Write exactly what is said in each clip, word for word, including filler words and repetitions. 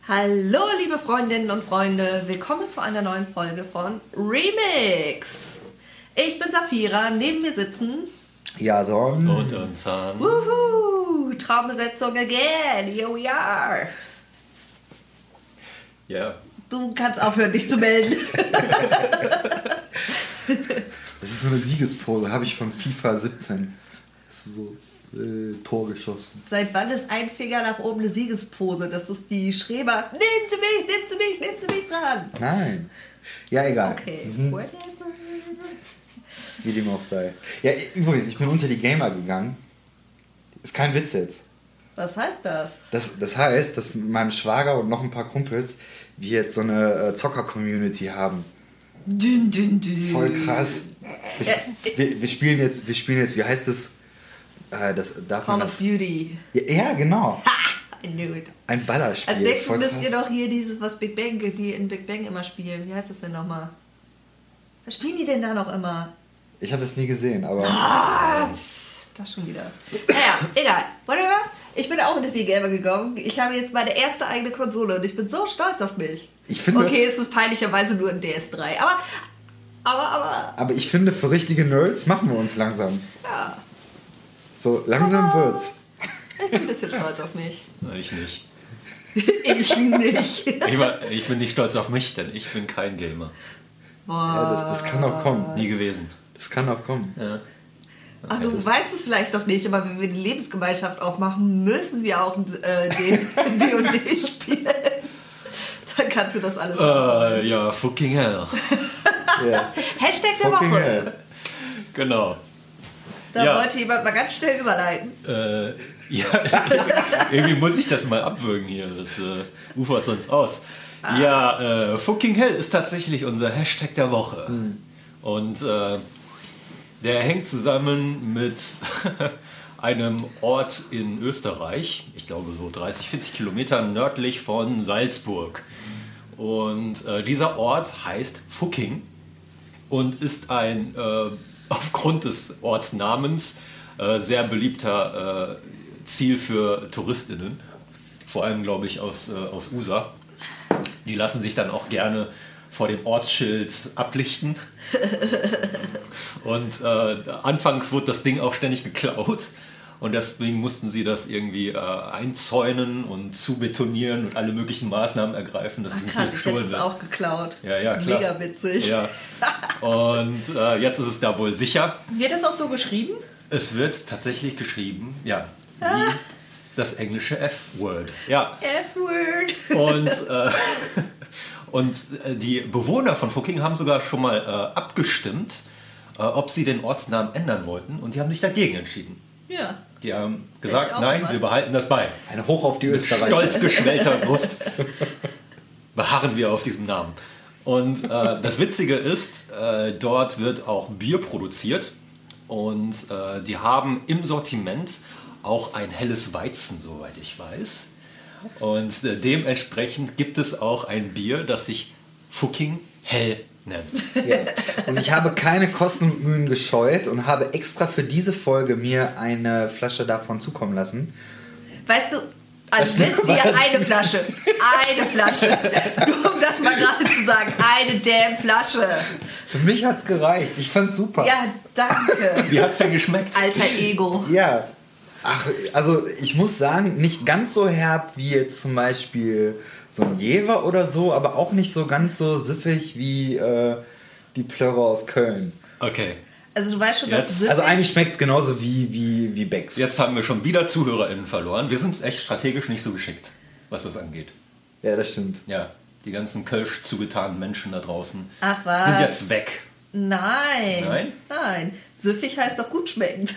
Hallo liebe Freundinnen und Freunde, willkommen zu einer neuen Folge von Remix. Ich bin Safira, neben mir sitzen Jason und Unzahn. Wuhu, Traumbesetzung again, here we are. Ja. Yeah. Du kannst aufhören, dich zu melden. Das ist so eine Siegespose, habe ich von FIFA siebzehn. Das ist so äh, Tor geschossen. Seit wann ist ein Finger nach oben eine Siegespose? Das ist die Schreber. Nehmen Sie mich, nehmen Sie mich, nehmen Sie mich dran. Nein. Ja, egal. Okay, mhm. whatever. Wie dem auch sei. Ja, übrigens, ich bin unter die Gamer gegangen. Ist kein Witz jetzt. Was heißt das? Das, das heißt, dass mit meinem Schwager und noch ein paar Kumpels wir jetzt so eine äh, Zocker-Community haben. Dün, dün, dün. Voll krass. Ich, Ja, wir, wir spielen jetzt, wir spielen jetzt, wie heißt das? Äh, das darf Call man of das? Duty. Ja, ja, genau. I knew it. Ein Ballerspiel. Als nächstes Voll müsst krass. ihr doch hier dieses, was Big Bang, die in Big Bang immer spielen. Wie heißt das denn nochmal? Was spielen die denn da noch immer? Ich habe das nie gesehen, aber... Ah, das schon wieder. Naja, egal. Whatever. Ich bin auch in die Gamer gegangen. Ich habe jetzt meine erste eigene Konsole und ich bin so stolz auf mich. Ich finde, okay, es ist peinlicherweise nur ein D S drei. Aber, aber, aber... aber ich finde, für richtige Nerds machen wir uns langsam. Ja. So, langsam wird's. Ich bin ein bisschen stolz auf mich. Nein, ich nicht. Ich nicht. Ich, war, ich bin nicht stolz auf mich, denn ich bin kein Gamer. Ja, das, das kann auch kommen. Nie gewesen. Das kann auch kommen. Ja. Ach, du weißt es vielleicht doch nicht, aber wenn wir die Lebensgemeinschaft aufmachen, müssen wir auch äh, den D und D spielen. Dann kannst du das alles machen. Äh, ja, fucking hell. Yeah. Hashtag der Fucking Woche. hell. Genau. Da Ja. wollte jemand mal ganz schnell überleiten. Äh, ja, irgendwie muss ich das mal abwürgen hier. Das äh, ufert sonst aus. Ah. Ja, äh, fucking hell ist tatsächlich unser Hashtag der Woche. Hm. Und äh, der hängt zusammen mit einem Ort in Österreich, ich glaube so dreißig, vierzig Kilometer nördlich von Salzburg. Und äh, dieser Ort heißt Fucking und ist ein, äh, aufgrund des Ortsnamens, äh, sehr beliebter äh, Ziel für TouristInnen. Vor allem, glaube ich, aus, äh, aus U S A. Die lassen sich dann auch gerne vor dem Ortsschild ablichten. Und äh, anfangs wurde das Ding auch ständig geklaut. Und deswegen mussten sie das irgendwie äh, einzäunen und zubetonieren und alle möglichen Maßnahmen ergreifen, dass Ach, es nicht krass, mehr ich hätte gestohlen es wird. auch geklaut. Ja, ja, klar. Mega witzig. Ja. Und äh, jetzt ist es da wohl sicher. Wird das auch so geschrieben? Es wird tatsächlich geschrieben, ja, wie das englische F-Word. Ja. F-Word. Und, äh, und die Bewohner von Fucking haben sogar schon mal äh, abgestimmt, äh, ob sie den Ortsnamen ändern wollten. Und die haben sich dagegen entschieden. Ja. Die haben gesagt, auch nein, gemacht. wir behalten das bei. Ein Hoch auf die Mit Österreicher. stolz geschwellter Brust beharren wir auf diesem Namen. Und äh, das Witzige ist, äh, dort wird auch Bier produziert. Und äh, die haben im Sortiment auch ein helles Weizen, soweit ich weiß. Und äh, dementsprechend gibt es auch ein Bier, das sich Fucking hell nennt. Ja. Und ich habe keine Kosten und Mühen gescheut und habe extra für diese Folge mir eine Flasche davon zukommen lassen. Weißt du, also wisst ihr, eine Flasche. Eine Flasche. Nur um das mal gerade zu sagen. Eine damn Flasche. Für mich hat es gereicht. Ich fand's super. Ja, danke. Wie hat's denn geschmeckt? Alter Ego. Ja. Ach, also ich muss sagen, nicht ganz so herb wie jetzt zum Beispiel so ein Jever oder so, aber auch nicht so ganz so süffig wie äh, die Plörre aus Köln. Okay. Also du weißt schon, Jetzt- dass süffig... Also eigentlich schmeckt es genauso wie, wie, wie Becks. Jetzt haben wir schon wieder ZuhörerInnen verloren. Wir sind echt strategisch nicht so geschickt, was das angeht. Ja, das stimmt. Ja, die ganzen Kölsch zugetanen Menschen da draußen Ach was. sind jetzt weg. Nein. Nein? Nein. Süffig heißt doch gut schmeckend.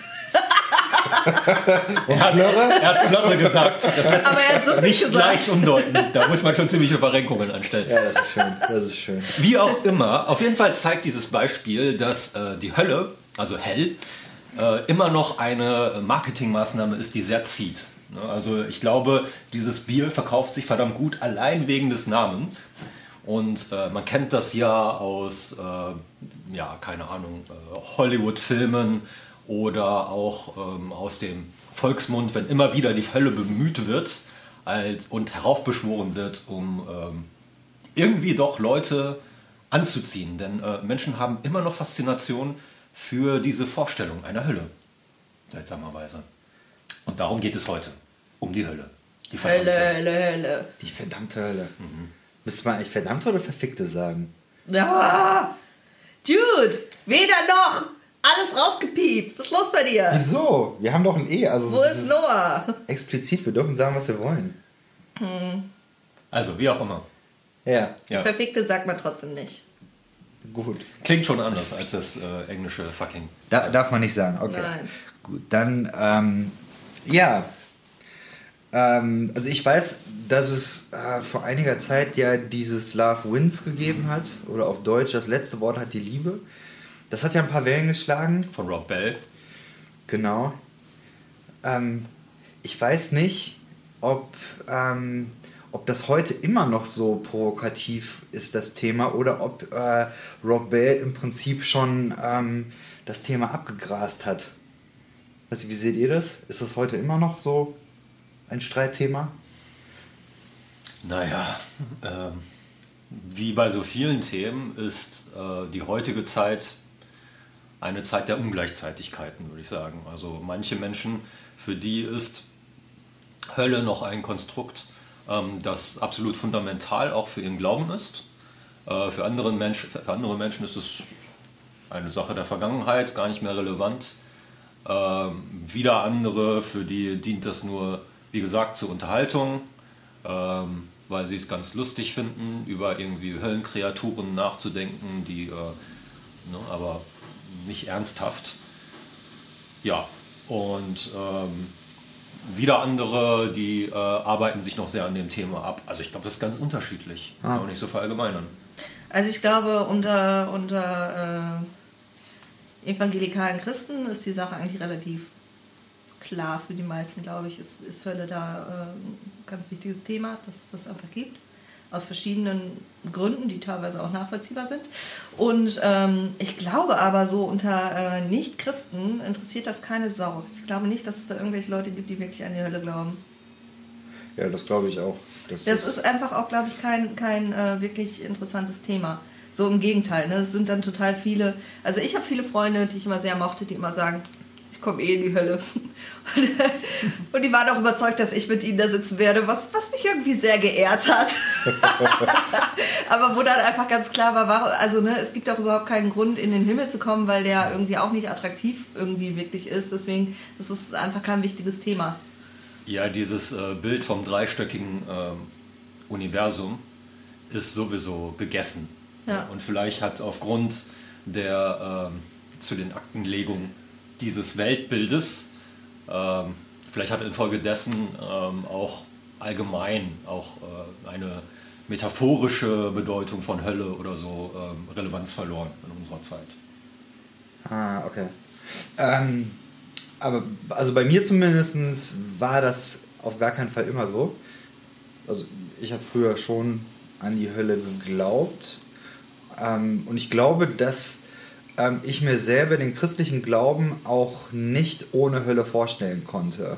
Und Plörre? Er hat Plörre gesagt. Das lässt Aber er hat sich süffig nicht gesagt. leicht umdeuten. Da muss man schon ziemliche Verrenkungen anstellen. Ja, das ist schön. Das ist schön. Wie auch immer, auf jeden Fall zeigt dieses Beispiel, dass äh, die Hölle, also hell, äh, immer noch eine Marketingmaßnahme ist, die sehr zieht. Ne? Also ich glaube, dieses Bier verkauft sich verdammt gut, allein wegen des Namens. Und äh, man kennt das ja aus, äh, ja, keine Ahnung, äh, Hollywood-Filmen oder auch ähm, aus dem Volksmund, wenn immer wieder die Hölle bemüht wird, als, und heraufbeschworen wird, um ähm, irgendwie doch Leute anzuziehen. Denn äh, Menschen haben immer noch Faszination für diese Vorstellung einer Hölle, seltsamerweise. Und darum geht es heute, um die Hölle. Die verdammte Hölle, Hölle, Hölle. Die verdammte Hölle. Mhm. Müsste man eigentlich verdammte oder verfickte sagen? Ja, Dude, weder noch. Alles rausgepiept. Was ist los bei dir? Wieso? Wir haben doch ein E. Also Wo ist Noah? Explizit, wir dürfen sagen, was wir wollen. Hm. Also, wie auch immer. Ja. Ja. Verfickte sagt man trotzdem nicht. Gut. Klingt schon anders als das äh, englische fucking. Da, darf man nicht sagen, okay. Nein. Gut, dann, ähm, ja. Ähm, also ich weiß, dass es äh, vor einiger Zeit ja dieses Love Wins gegeben hat. Oder auf Deutsch, das letzte Wort hat die Liebe. Das hat ja ein paar Wellen geschlagen. Von Rob Bell. Genau. Ähm, ich weiß nicht, ob, ähm, ob das heute immer noch so provokativ ist, das Thema, oder ob äh, Rob Bell im Prinzip schon ähm, das Thema abgegrast hat. Weiß ich, wie seht ihr das? Ist das heute immer noch so ein Streitthema? Naja, ähm, wie bei so vielen Themen ist äh, die heutige Zeit eine Zeit der Ungleichzeitigkeiten, würde ich sagen. Also manche Menschen, für die ist Hölle noch ein Konstrukt, ähm, das absolut fundamental auch für ihren Glauben ist. Äh, für, andere Menschen, für andere Menschen ist es eine Sache der Vergangenheit, gar nicht mehr relevant. Ähm, wieder andere, für die dient das nur, wie gesagt, zur Unterhaltung, ähm, weil sie es ganz lustig finden, über irgendwie Höllenkreaturen nachzudenken, die äh, ne, aber nicht ernsthaft. Ja, und ähm, wieder andere, die äh, arbeiten sich noch sehr an dem Thema ab. Also ich glaube, das ist ganz unterschiedlich, Ah. auch nicht so verallgemeinern. Also ich glaube, unter, unter äh, evangelikalen Christen ist die Sache eigentlich relativ klar für die meisten, glaube ich. Ist, ist Hölle da äh, ein ganz wichtiges Thema, dass das einfach gibt. Aus verschiedenen Gründen, die teilweise auch nachvollziehbar sind. Und ähm, ich glaube aber, so unter äh, Nicht-Christen interessiert das keine Sau. Ich glaube nicht, dass es da irgendwelche Leute gibt, die wirklich an die Hölle glauben. Ja, das glaube ich auch. Das, Das ist einfach auch, glaube ich, kein, kein äh, wirklich interessantes Thema. So im Gegenteil, ne? Es sind dann total viele, also ich habe viele Freunde, die ich immer sehr mochte, die immer sagen, ich komme eh in die Hölle. Und die waren auch überzeugt, dass ich mit ihnen da sitzen werde, was, was mich irgendwie sehr geehrt hat. Aber wo dann einfach ganz klar war, warum, also ne, es gibt auch überhaupt keinen Grund, in den Himmel zu kommen, weil der irgendwie auch nicht attraktiv irgendwie wirklich ist. Deswegen das ist einfach kein wichtiges Thema. Ja, dieses äh, Bild vom dreistöckigen ähm, Universum ist sowieso gegessen. Ja. Und vielleicht hat aufgrund der ähm, zu den Aktenlegung dieses Weltbildes, ähm, vielleicht hat infolgedessen ähm, auch allgemein auch äh, eine metaphorische Bedeutung von Hölle oder so ähm, Relevanz verloren in unserer Zeit. Ah, okay. Ähm, aber also bei mir zumindest war das auf gar keinen Fall immer so. Also ich habe früher schon an die Hölle geglaubt. Ähm, und ich glaube, dass ähm, ich mir selber den christlichen Glauben auch nicht ohne Hölle vorstellen konnte.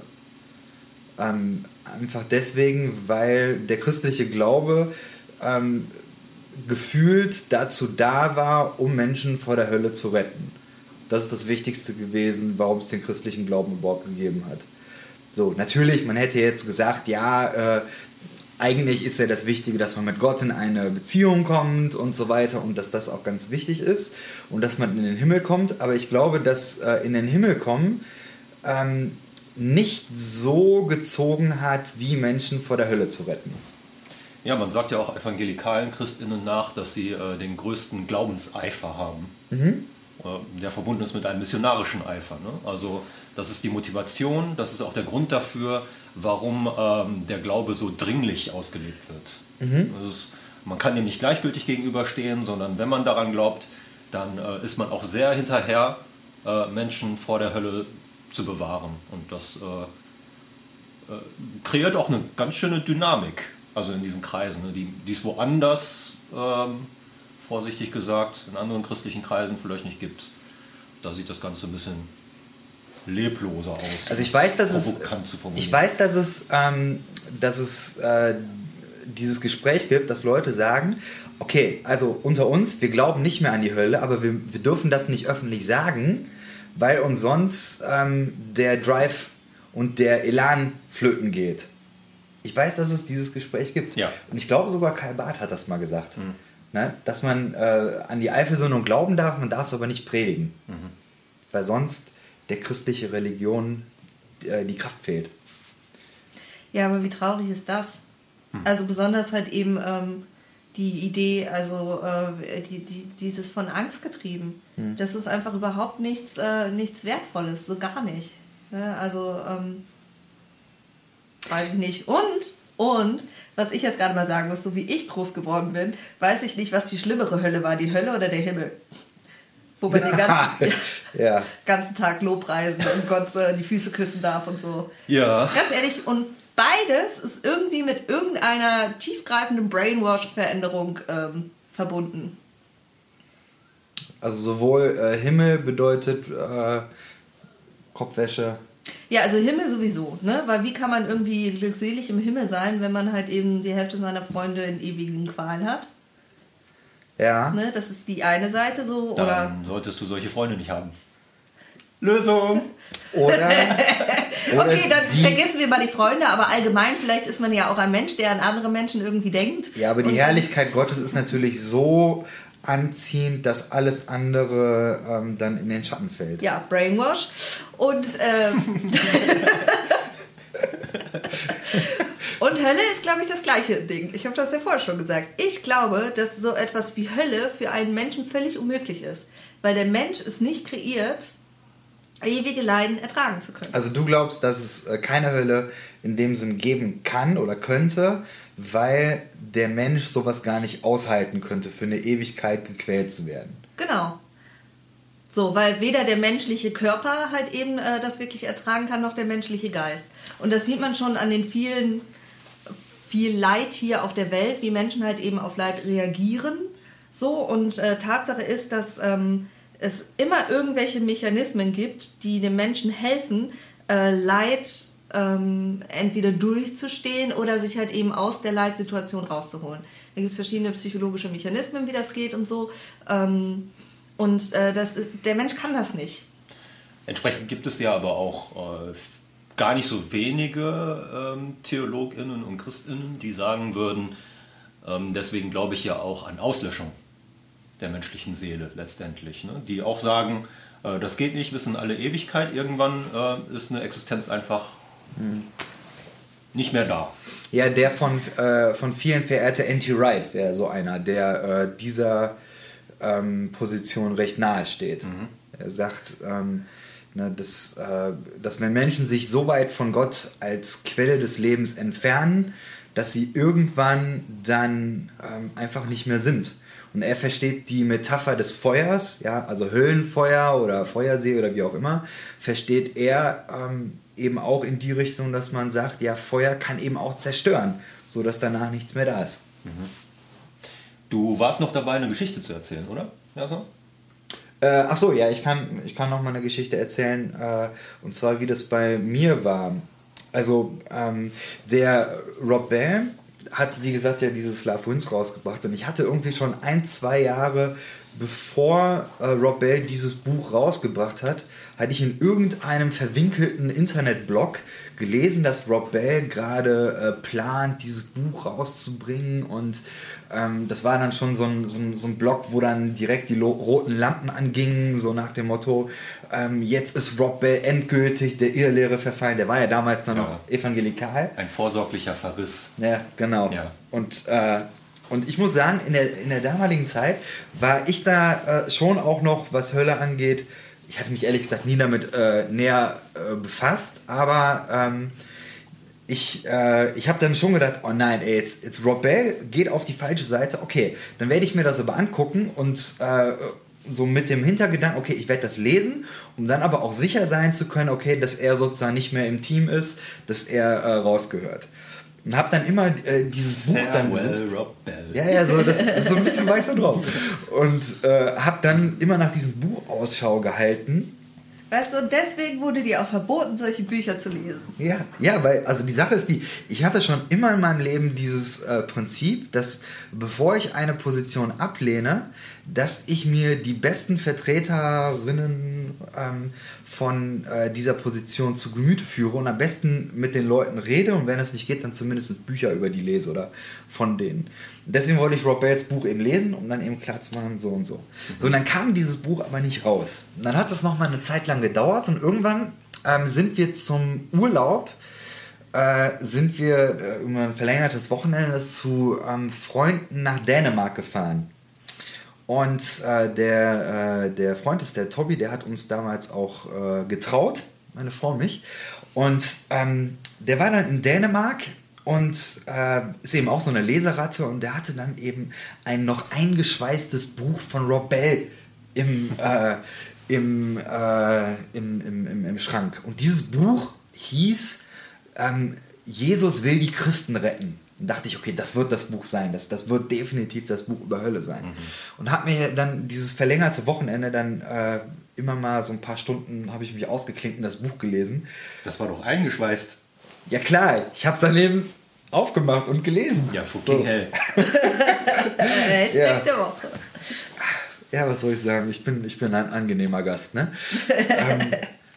Ähm, einfach deswegen, weil der christliche Glaube ähm, gefühlt dazu da war, um Menschen vor der Hölle zu retten. Das ist das Wichtigste gewesen, warum es den christlichen Glauben überhaupt gegeben hat. So, natürlich, man hätte jetzt gesagt, ja, äh, eigentlich ist ja das Wichtige, dass man mit Gott in eine Beziehung kommt und so weiter und dass das auch ganz wichtig ist und dass man in den Himmel kommt. Aber ich glaube, dass äh, in den Himmel kommen ähm, nicht so gezogen hat, wie Menschen vor der Hölle zu retten. Ja, man sagt ja auch evangelikalen ChristInnen nach, dass sie äh, den größten Glaubenseifer haben. Mhm. Der verbunden ist mit einem missionarischen Eifer. Ne? Also das ist die Motivation, das ist auch der Grund dafür, warum ähm, der Glaube so dringlich ausgelebt wird. Mhm. Das ist, man kann dem nicht gleichgültig gegenüberstehen, sondern wenn man daran glaubt, dann äh, ist man auch sehr hinterher, äh, Menschen vor der Hölle zu bewahren. Und das äh, äh, kreiert auch eine ganz schöne Dynamik, also in diesen Kreisen, ne? die, die es woanders ähm, vorsichtig gesagt, in anderen christlichen Kreisen vielleicht nicht gibt. Da sieht das Ganze ein bisschen lebloser aus. Also ich weiß, dass es, zu formulieren. ich weiß, dass es, ähm, dass es äh, dieses Gespräch gibt, dass Leute sagen, okay, also unter uns, wir glauben nicht mehr an die Hölle, aber wir, wir dürfen das nicht öffentlich sagen, weil uns sonst ähm, der Drive und der Elan flöten geht. Ich weiß, dass es dieses Gespräch gibt. Ja. Und ich glaube sogar Karl Barth hat das mal gesagt. Mhm. Ne? Dass man äh, an die Eifersöhnung glauben darf, man darf es aber nicht predigen. Mhm. Weil sonst der christliche Religion äh, die Kraft fehlt. Ja, aber wie traurig ist das? Mhm. Also besonders halt eben ähm, die Idee, also äh, die, die, dieses von Angst getrieben. Mhm. Das ist einfach überhaupt nichts, äh, nichts Wertvolles, so gar nicht. Ne? Also ähm, weiß ich nicht. Und, und, was ich jetzt gerade mal sagen muss, so wie ich groß geworden bin, weiß ich nicht, was die schlimmere Hölle war, die Hölle oder der Himmel. Wo man den ganzen, ja. ganzen Tag Lobpreisen und Gott äh, die Füße küssen darf und so. Ja. Ganz ehrlich, und beides ist irgendwie mit irgendeiner tiefgreifenden Brainwash-Veränderung ähm, verbunden. Also sowohl äh, Himmel bedeutet äh, Kopfwäsche. Ja, also Himmel sowieso, ne? Weil wie kann man irgendwie glückselig im Himmel sein, wenn man halt eben die Hälfte seiner Freunde in ewigen Qualen hat? Ja. Ne? Das ist die eine Seite so. Dann oder solltest du solche Freunde nicht haben. Lösung! Oder, oder okay, dann die, vergessen wir mal die Freunde, aber allgemein, vielleicht ist man ja auch ein Mensch, der an andere Menschen irgendwie denkt. Ja, aber die Und Herrlichkeit Gottes ist natürlich so anziehend, dass alles andere ähm, dann in den Schatten fällt. Ja, Brainwash. Und, ähm, und Hölle ist, glaube ich, das gleiche Ding. Ich habe das ja vorher schon gesagt. Ich glaube, dass so etwas wie Hölle für einen Menschen völlig unmöglich ist. Weil der Mensch ist nicht kreiert, ewige Leiden ertragen zu können. Also du glaubst, dass es äh, keine Hölle in dem Sinn geben kann oder könnte, weil der Mensch sowas gar nicht aushalten könnte, für eine Ewigkeit gequält zu werden. Genau. So, weil weder der menschliche Körper halt eben äh, das wirklich ertragen kann, noch der menschliche Geist. Und das sieht man schon an den vielen, viel Leid hier auf der Welt, wie Menschen halt eben auf Leid reagieren. So, und äh, Tatsache ist, dass ähm, es immer irgendwelche Mechanismen gibt, die dem Menschen helfen, äh, Leid ähm, entweder durchzustehen oder sich halt eben aus der Leitsituation rauszuholen. Da gibt es verschiedene psychologische Mechanismen, wie das geht und so. Ähm, und äh, das ist, der Mensch kann das nicht. Entsprechend gibt es ja aber auch äh, gar nicht so wenige ähm, TheologInnen und ChristInnen, die sagen würden, ähm, deswegen glaube ich ja auch an Auslöschung der menschlichen Seele letztendlich. Ne? Die auch sagen, äh, das geht nicht bis in alle Ewigkeit. Irgendwann äh, ist eine Existenz einfach hm. nicht mehr da. Ja, der von, äh, von vielen verehrte N T Wright wäre so einer, der äh, dieser ähm, Position recht nahe steht. Mhm. Er sagt, ähm, ne, dass, äh, dass wenn Menschen sich so weit von Gott als Quelle des Lebens entfernen, dass sie irgendwann dann ähm, einfach nicht mehr sind. Und er versteht die Metapher des Feuers, ja, also Höllenfeuer oder Feuersee oder wie auch immer, versteht er ähm, eben auch in die Richtung, dass man sagt, ja, Feuer kann eben auch zerstören, sodass danach nichts mehr da ist. Mhm. Du warst noch dabei, eine Geschichte zu erzählen, oder? Ja, so? Äh, ach so, ja, ich kann, ich kann noch mal eine Geschichte erzählen, äh, und zwar, wie das bei mir war. Also, ähm, der Rob Bell hat, wie gesagt, ja dieses Love Wins rausgebracht und ich hatte irgendwie schon ein, zwei Jahre, bevor äh, Rob Bell dieses Buch rausgebracht hat, hatte ich in irgendeinem verwinkelten Internetblog gelesen, dass Rob Bell gerade äh, plant, dieses Buch rauszubringen und ähm, das war dann schon so ein, so, ein, so ein Blog, wo dann direkt die lo- roten Lampen angingen, so nach dem Motto, ähm, jetzt ist Rob Bell endgültig der Irrlehre verfallen, der war ja damals dann ja. noch evangelikal. Ein vorsorglicher Verriss. Ja, genau. Ja. Und, äh, und ich muss sagen, in der, in der damaligen Zeit war ich da äh, schon auch noch, was Hölle angeht, ich hatte mich ehrlich gesagt nie damit äh, näher äh, befasst, aber ähm, ich, äh, ich habe dann schon gedacht, oh nein, ey, jetzt, jetzt Rob Bell geht auf die falsche Seite, okay, dann werde ich mir das aber angucken und äh, so mit dem Hintergedanken, okay, ich werde das lesen, um dann aber auch sicher sein zu können, okay, dass er sozusagen nicht mehr im Team ist, dass er äh, rausgehört. Und habe dann immer äh, dieses Buch dann besucht. Rob Bell. Ja, ja, so, das, so ein bisschen war ich so drauf. Und äh, habe dann immer nach diesem Buch Ausschau gehalten. Weißt du, und deswegen wurde dir auch verboten, solche Bücher zu lesen. Ja, ja, weil, also die Sache ist die, ich hatte schon immer in meinem Leben dieses äh, Prinzip, dass bevor ich eine Position ablehne, dass ich mir die besten Vertreterinnen ähm, von äh, dieser Position zu Gemüte führe und am besten mit den Leuten rede und wenn es nicht geht, dann zumindest Bücher über die lese oder von denen. Deswegen wollte ich Rob Bells Buch eben lesen, um dann eben klarzumachen, so und so. So, und dann kam dieses Buch aber nicht raus. Und dann hat das nochmal eine Zeit lang gedauert und irgendwann ähm, sind wir zum Urlaub, äh, sind wir äh, über ein verlängertes Wochenende zu ähm, Freunden nach Dänemark gefahren. Und äh, der, äh, der Freund ist der Tobi, der hat uns damals auch äh, getraut, meine Frau und mich. Und ähm, der war dann in Dänemark und äh, ist eben auch so eine Leseratte und der hatte dann eben ein noch eingeschweißtes Buch von Rob Bell im, äh, im, äh, im, im, im, im Schrank. Und dieses Buch hieß ähm, Jesus will die Christen retten. Und dachte ich, okay, das wird das Buch sein, das, das wird definitiv das Buch über Hölle sein. Mhm. Und habe mir dann dieses verlängerte Wochenende dann äh, immer mal so ein paar Stunden, habe ich mich ausgeklinkt und das Buch gelesen. Das war doch eingeschweißt. Ja klar, ich habe es dann eben aufgemacht und gelesen. Ja, fucking so. Hell. Hashtag ja. der Woche. Ja, was soll ich sagen? Ich bin, ich bin ein angenehmer Gast, ne? ähm,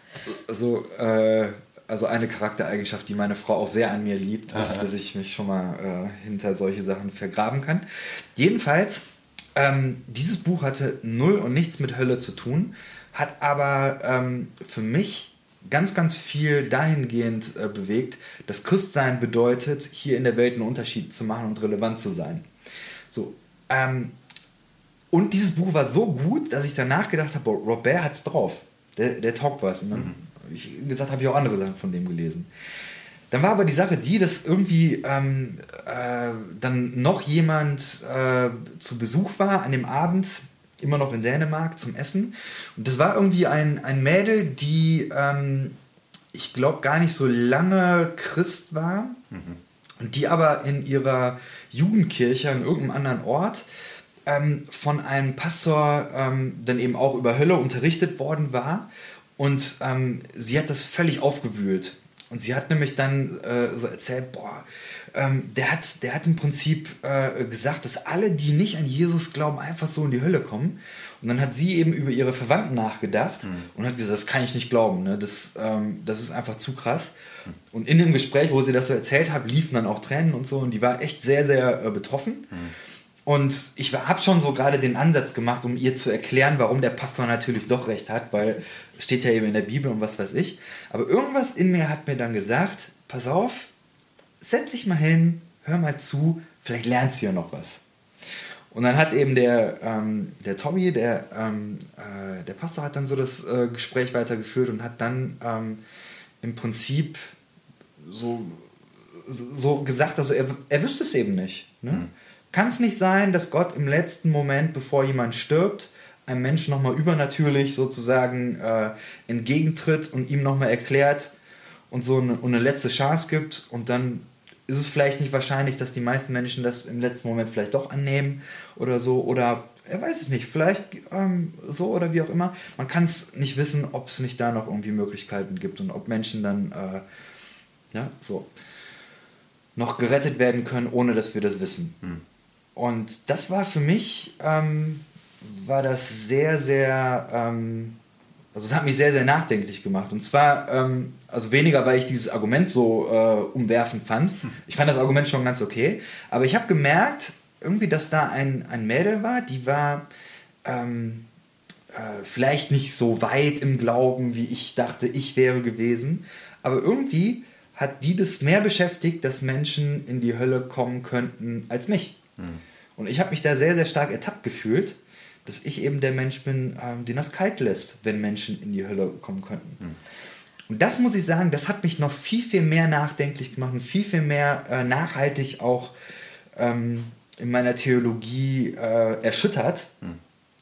so, äh, also eine Charaktereigenschaft, die meine Frau auch sehr an mir liebt, Aha. ist, dass ich mich schon mal äh, hinter solche Sachen vergraben kann. Jedenfalls, ähm, dieses Buch hatte null und nichts mit Hölle zu tun, hat aber ähm, für mich ganz, ganz viel dahingehend äh, bewegt, dass Christsein bedeutet, hier in der Welt einen Unterschied zu machen und relevant zu sein. So, ähm, und dieses Buch war so gut, dass ich danach gedacht habe, Rob Bell hat's drauf. Der, der taugt was. Und dann, mhm. ich gesagt, habe ich auch andere Sachen von dem gelesen. Dann war aber die Sache die, dass irgendwie ähm, äh, dann noch jemand äh, zu Besuch war an dem Abend, immer noch in Dänemark zum Essen. Und das war irgendwie ein, ein Mädel, die, ähm, ich glaube, gar nicht so lange Christ war, mhm. und die aber in ihrer Jugendkirche an irgendeinem anderen Ort ähm, von einem Pastor ähm, dann eben auch über Hölle unterrichtet worden war. Und ähm, sie hat das völlig aufgewühlt. Und sie hat nämlich dann äh, so erzählt, boah, ähm, der, hat, der hat im Prinzip äh, gesagt, dass alle, die nicht an Jesus glauben, einfach so in die Hölle kommen. Und dann hat sie eben über ihre Verwandten nachgedacht mhm. und hat gesagt, das kann ich nicht glauben. Ne? Das, ähm, das ist einfach zu krass. Mhm. Und in dem Gespräch, wo sie das so erzählt hat, liefen dann auch Tränen und so. Und die war echt sehr, sehr äh, betroffen. Mhm. Und ich habe schon so gerade den Ansatz gemacht, um ihr zu erklären, warum der Pastor natürlich doch recht hat, weil steht ja eben in der Bibel und was weiß ich. Aber irgendwas in mir hat mir dann gesagt, pass auf, setz dich mal hin, hör mal zu, vielleicht lernst du ja noch was. Und dann hat eben der, ähm, der Tommy, der, ähm, äh, der Pastor, hat dann so das äh, Gespräch weitergeführt und hat dann ähm, im Prinzip so, so gesagt, also er, er wüsste es eben nicht, ne? Mhm. Kann es nicht sein, dass Gott im letzten Moment, bevor jemand stirbt, einem Menschen nochmal übernatürlich sozusagen äh, entgegentritt und ihm nochmal erklärt und so eine, eine letzte Chance gibt? Und dann ist es vielleicht nicht wahrscheinlich, dass die meisten Menschen das im letzten Moment vielleicht doch annehmen oder so. Oder er weiß es nicht, vielleicht ähm, so oder wie auch immer. Man kann es nicht wissen, ob es nicht da noch irgendwie Möglichkeiten gibt und ob Menschen dann äh, ja, so noch gerettet werden können, ohne dass wir das wissen. Hm. Und das war für mich, ähm, war das sehr, sehr, ähm, also es hat mich sehr, sehr nachdenklich gemacht. Und zwar, ähm, also weniger, weil ich dieses Argument so äh, umwerfend fand. Ich fand das Argument schon ganz okay. Aber ich habe gemerkt, irgendwie, dass da ein, ein Mädel war, die war ähm, äh, vielleicht nicht so weit im Glauben, wie ich dachte, ich wäre gewesen. Aber irgendwie hat die das mehr beschäftigt, dass Menschen in die Hölle kommen könnten, als mich. Und ich habe mich da sehr, sehr stark ertappt gefühlt, dass ich eben der Mensch bin, ähm, den das kalt lässt, wenn Menschen in die Hölle kommen könnten. Mhm. Und das muss ich sagen, das hat mich noch viel, viel mehr nachdenklich gemacht und viel, viel mehr äh, nachhaltig auch ähm, in meiner Theologie äh, erschüttert. Mhm.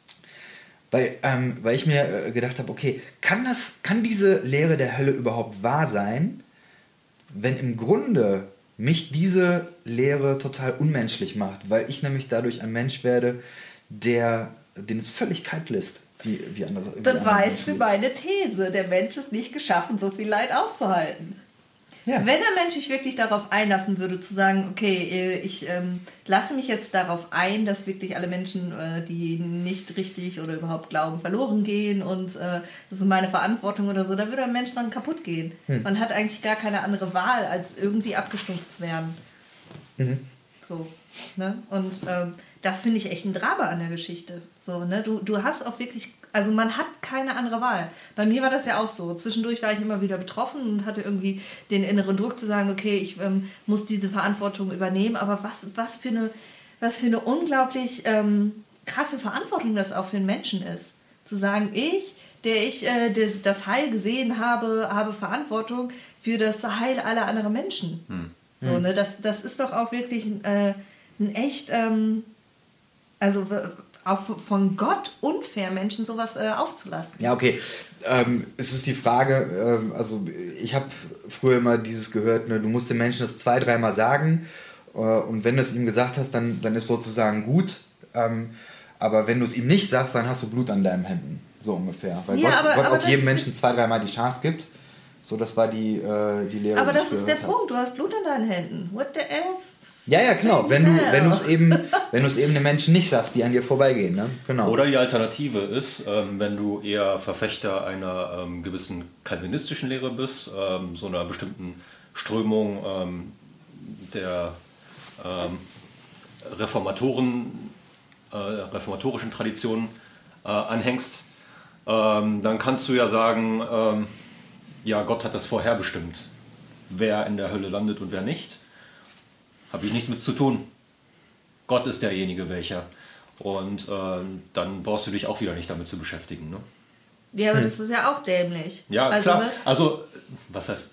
Weil, ähm, weil ich mir äh, gedacht habe, okay, kann, das, kann diese Lehre der Hölle überhaupt wahr sein, wenn im Grunde mich diese Lehre total unmenschlich macht, weil ich nämlich dadurch ein Mensch werde, der, den es völlig kalt lässt. wie, wie andere. Wie Beweis andere für meine These. Der Mensch ist nicht geschaffen, so viel Leid auszuhalten. Ja. Wenn der Mensch sich wirklich darauf einlassen würde, zu sagen, okay, ich ähm, lasse mich jetzt darauf ein, dass wirklich alle Menschen, äh, die nicht richtig oder überhaupt glauben, verloren gehen und äh, das ist meine Verantwortung oder so, dann würde der Mensch dann kaputt gehen. Hm. Man hat eigentlich gar keine andere Wahl, als irgendwie abgestumpft zu werden. Mhm. So, ne? Und ähm, das finde ich echt ein Drama an der Geschichte. So, ne? Du, du hast auch wirklich, also man hat keine andere Wahl. Bei mir war das ja auch so. Zwischendurch war ich immer wieder betroffen und hatte irgendwie den inneren Druck zu sagen, okay, ich ähm, muss diese Verantwortung übernehmen. Aber was, was, für, eine, was für eine unglaublich ähm, krasse Verantwortung das auch für einen Menschen ist. Zu sagen, ich, der ich äh, der, das Heil gesehen habe, habe Verantwortung für das Heil aller anderen Menschen. Hm. So, ne? das, das ist doch auch wirklich äh, ein echt... Ähm, also auch von Gott unfair, Menschen sowas äh, aufzulassen. Ja, okay. Ähm, es ist die Frage, ähm, also ich habe früher immer dieses gehört, ne, du musst den Menschen das zwei, dreimal sagen äh, und wenn du es ihm gesagt hast, dann, dann ist sozusagen gut. Ähm, aber wenn du es ihm nicht sagst, dann hast du Blut an deinen Händen, so ungefähr. Weil ja, Gott, aber, Gott aber auch jedem Menschen zwei, dreimal die Chance gibt. So, das war die, äh, die Lehre. Aber das ist der Punkt, du hast Blut an deinen Händen. What the F? Ja, ja, genau. Wenn du, wenn du es eben, wenn du es eben den Menschen nicht sagst, die an dir vorbeigehen, ne? Genau. Oder die Alternative ist, ähm, wenn du eher Verfechter einer ähm, gewissen kalvinistischen Lehre bist, ähm, so einer bestimmten Strömung ähm, der ähm, Reformatoren, äh, reformatorischen Traditionen äh, anhängst, ähm, dann kannst du ja sagen, ähm, ja, Gott hat das vorherbestimmt, wer in der Hölle landet und wer nicht. Habe ich nichts mit zu tun. Gott ist derjenige, welcher. Und äh, dann brauchst du dich auch wieder nicht damit zu beschäftigen. Ne? Ja, aber hm. das ist ja auch dämlich. Ja, also, klar. Ne? Also, was heißt...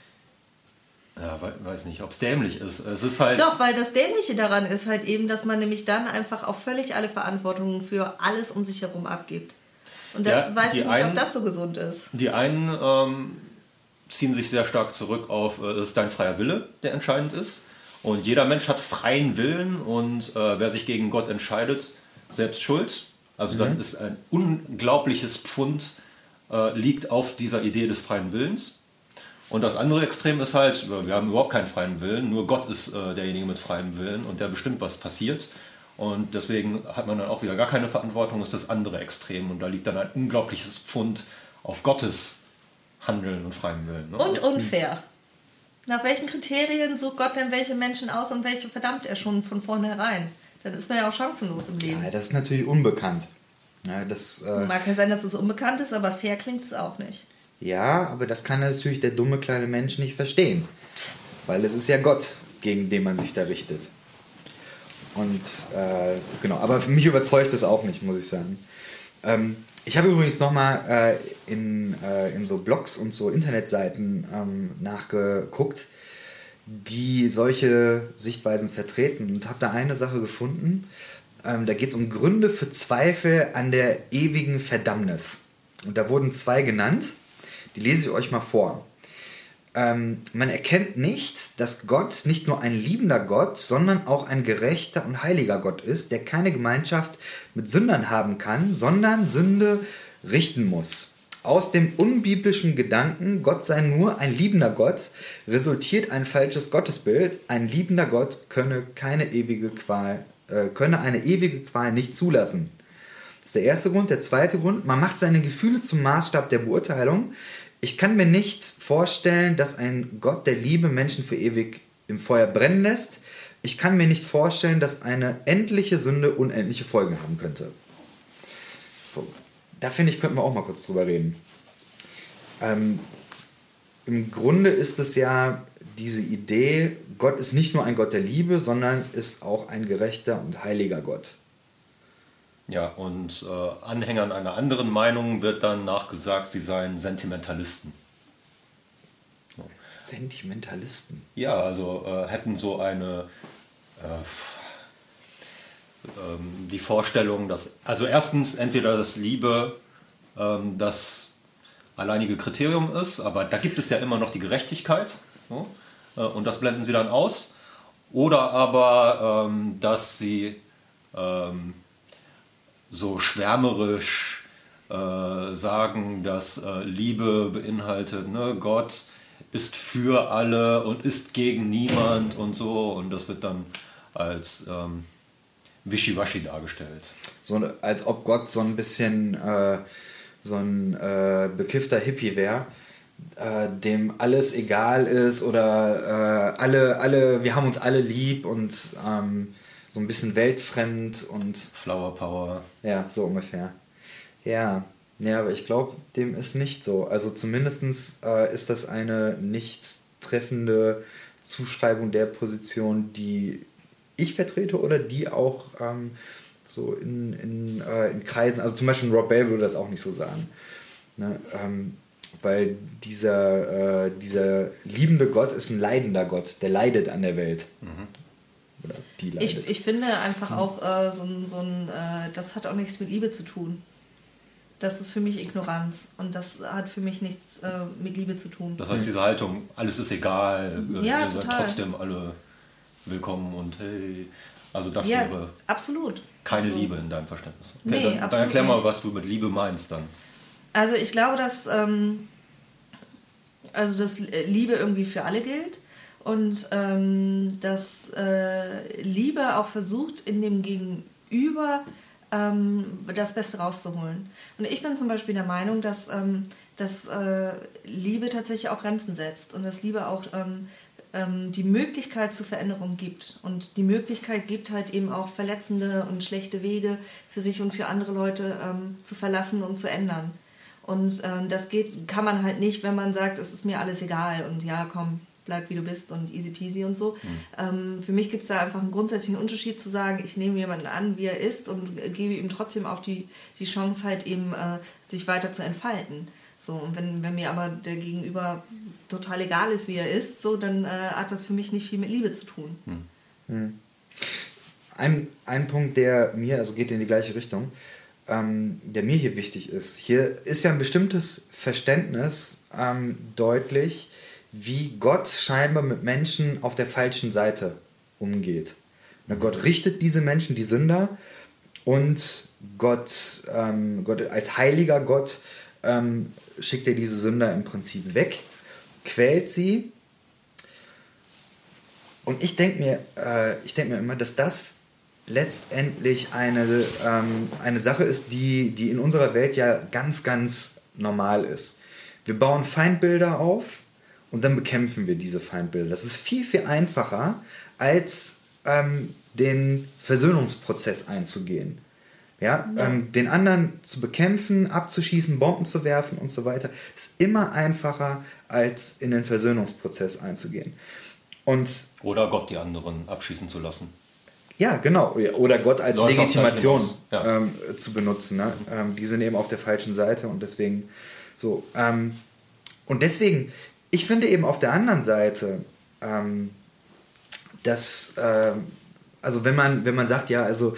Ja, weiß nicht, ob es dämlich ist. Es ist halt... Doch, weil das Dämliche daran ist halt eben, dass man nämlich dann einfach auch völlig alle Verantwortung für alles um sich herum abgibt. Und das ja, weiß ich nicht, einen, ob das so gesund ist. Die einen ähm, ziehen sich sehr stark zurück auf, äh, es ist dein freier Wille, der entscheidend ist. Und jeder Mensch hat freien Willen und äh, wer sich gegen Gott entscheidet, selbst schuld. Also mhm. dann ist ein unglaubliches Pfund, äh, liegt auf dieser Idee des freien Willens. Und das andere Extrem ist halt, wir haben überhaupt keinen freien Willen, nur Gott ist äh, derjenige mit freiem Willen und der bestimmt, was passiert. Und deswegen hat man dann auch wieder gar keine Verantwortung, ist das andere Extrem. Und da liegt dann ein unglaubliches Pfund auf Gottes Handeln und freiem Willen. Ne? Und unfair. Nach welchen Kriterien sucht Gott denn welche Menschen aus und welche verdammt er schon von vornherein? Dann ist man ja auch chancenlos im Leben. Ja, das ist natürlich unbekannt. Ja, das, äh Mag ja sein, dass es unbekannt ist, aber fair klingt es auch nicht. Ja, aber das kann natürlich der dumme kleine Mensch nicht verstehen. Weil es ist ja Gott, gegen den man sich da richtet. Und äh, genau, aber für mich überzeugt das auch nicht, muss ich sagen. Ähm, ich habe übrigens nochmal äh, in, äh, in so Blogs und so Internetseiten ähm, nachgeguckt, die solche Sichtweisen vertreten und habe da eine Sache gefunden. Ähm, da geht es um Gründe für Zweifel an der ewigen Verdammnis. Und da wurden zwei genannt, die lese ich euch mal vor. Ähm, man erkennt nicht, dass Gott nicht nur ein liebender Gott, sondern auch ein gerechter und heiliger Gott ist, der keine Gemeinschaft mit Sündern haben kann, sondern Sünde richten muss. Aus dem unbiblischen Gedanken, Gott sei nur ein liebender Gott, resultiert ein falsches Gottesbild. Ein liebender Gott könne, keine ewige Qual, äh, könne eine ewige Qual nicht zulassen. Das ist der erste Grund. Der zweite Grund, man macht seine Gefühle zum Maßstab der Beurteilung. Ich kann mir nicht vorstellen, dass ein Gott der Liebe Menschen für ewig im Feuer brennen lässt. Ich kann mir nicht vorstellen, dass eine endliche Sünde unendliche Folgen haben könnte. So. Da finde ich, könnten wir auch mal kurz drüber reden. Ähm, Im Grunde ist es ja diese Idee, Gott ist nicht nur ein Gott der Liebe, sondern ist auch ein gerechter und heiliger Gott. Ja, und äh, Anhängern einer anderen Meinung wird dann nachgesagt, sie seien Sentimentalisten. So. Sentimentalisten? Ja, also äh, hätten so eine äh, ähm, die Vorstellung, dass, also erstens entweder das Liebe ähm, das alleinige Kriterium ist, aber da gibt es ja immer noch die Gerechtigkeit, so, äh, und das blenden sie dann aus, oder aber, ähm, dass sie ähm, so schwärmerisch äh, sagen, dass äh, Liebe beinhaltet, ne, Gott ist für alle und ist gegen niemand und so, und das wird dann als ähm, wischiwaschi dargestellt. So, als ob Gott so ein bisschen äh, so ein äh, bekiffter Hippie wäre, äh, dem alles egal ist oder äh, alle, alle, wir haben uns alle lieb und ähm, so ein bisschen weltfremd und Flower Power. Ja, so ungefähr. Ja, ja, aber ich glaube, dem ist nicht so. Also zumindest äh, ist das eine nicht treffende Zuschreibung der Position, die ich vertrete oder die auch ähm, so in, in, äh, in Kreisen, also zum Beispiel Rob Bell würde das auch nicht so sagen. Ne? Ähm, weil dieser, äh, dieser liebende Gott ist ein leidender Gott, der leidet an der Welt. Mhm. Oder die leidet. Ich, ich finde einfach auch, äh, so ein, so ein, äh, das hat auch nichts mit Liebe zu tun. Das ist für mich Ignoranz und das hat für mich nichts äh, mit Liebe zu tun. Das heißt, diese Haltung, alles ist egal, äh, Ja, ihr seid total. trotzdem alle willkommen und hey, also das Ja, wäre absolut. keine Also, Liebe in deinem Verständnis. Okay, Nee, dann, dann absolut erklär mal, nicht. was du mit Liebe meinst dann. Also ich glaube, dass, ähm, also dass Liebe irgendwie für alle gilt und ähm, dass äh, Liebe auch versucht, in dem Gegenüber ähm, das Beste rauszuholen. Und ich bin zum Beispiel der Meinung, dass, ähm, dass äh, Liebe tatsächlich auch Grenzen setzt und dass Liebe auch ähm, ähm, die Möglichkeit zur Veränderung gibt. Und die Möglichkeit gibt halt eben auch verletzende und schlechte Wege für sich und für andere Leute ähm, zu verlassen und zu ändern. Und ähm, das geht, kann man halt nicht, wenn man sagt, es ist mir alles egal und ja, komm, bleib wie du bist und easy peasy und so. Mhm. Ähm, für mich gibt es da einfach einen grundsätzlichen Unterschied zu sagen, ich nehme jemanden an, wie er ist und äh, gebe ihm trotzdem auch die, die Chance halt eben, äh, sich weiter zu entfalten. So, und wenn, wenn mir aber der Gegenüber total egal ist, wie er ist, so, dann äh, hat das für mich nicht viel mit Liebe zu tun. Mhm. Ein, ein Punkt, der mir, also geht in die gleiche Richtung, ähm, der mir hier wichtig ist. Hier ist ja ein bestimmtes Verständnis ähm, deutlich, wie Gott scheinbar mit Menschen auf der falschen Seite umgeht. Na, Gott richtet diese Menschen, die Sünder, und Gott, ähm, Gott als heiliger Gott ähm, schickt er diese Sünder im Prinzip weg, quält sie. Und ich denke mir, äh, ich denk mir immer, dass das letztendlich eine, ähm, eine Sache ist, die, die in unserer Welt ja ganz, ganz normal ist. Wir bauen Feindbilder auf und dann bekämpfen wir diese Feindbilder. Das ist viel, viel einfacher, als ähm, den Versöhnungsprozess einzugehen. Ja, ja. Ähm, den anderen zu bekämpfen, abzuschießen, Bomben zu werfen und so weiter, ist immer einfacher, als in den Versöhnungsprozess einzugehen. Und Oder Gott die anderen abschießen zu lassen. Ja, genau. Oder Gott als Läuft Legitimation ja. ähm, zu benutzen. Ne? Ähm, die sind eben auf der falschen Seite und deswegen so. Ähm, und deswegen, ich finde eben auf der anderen Seite, ähm, dass, äh, also wenn man, wenn man sagt, ja, also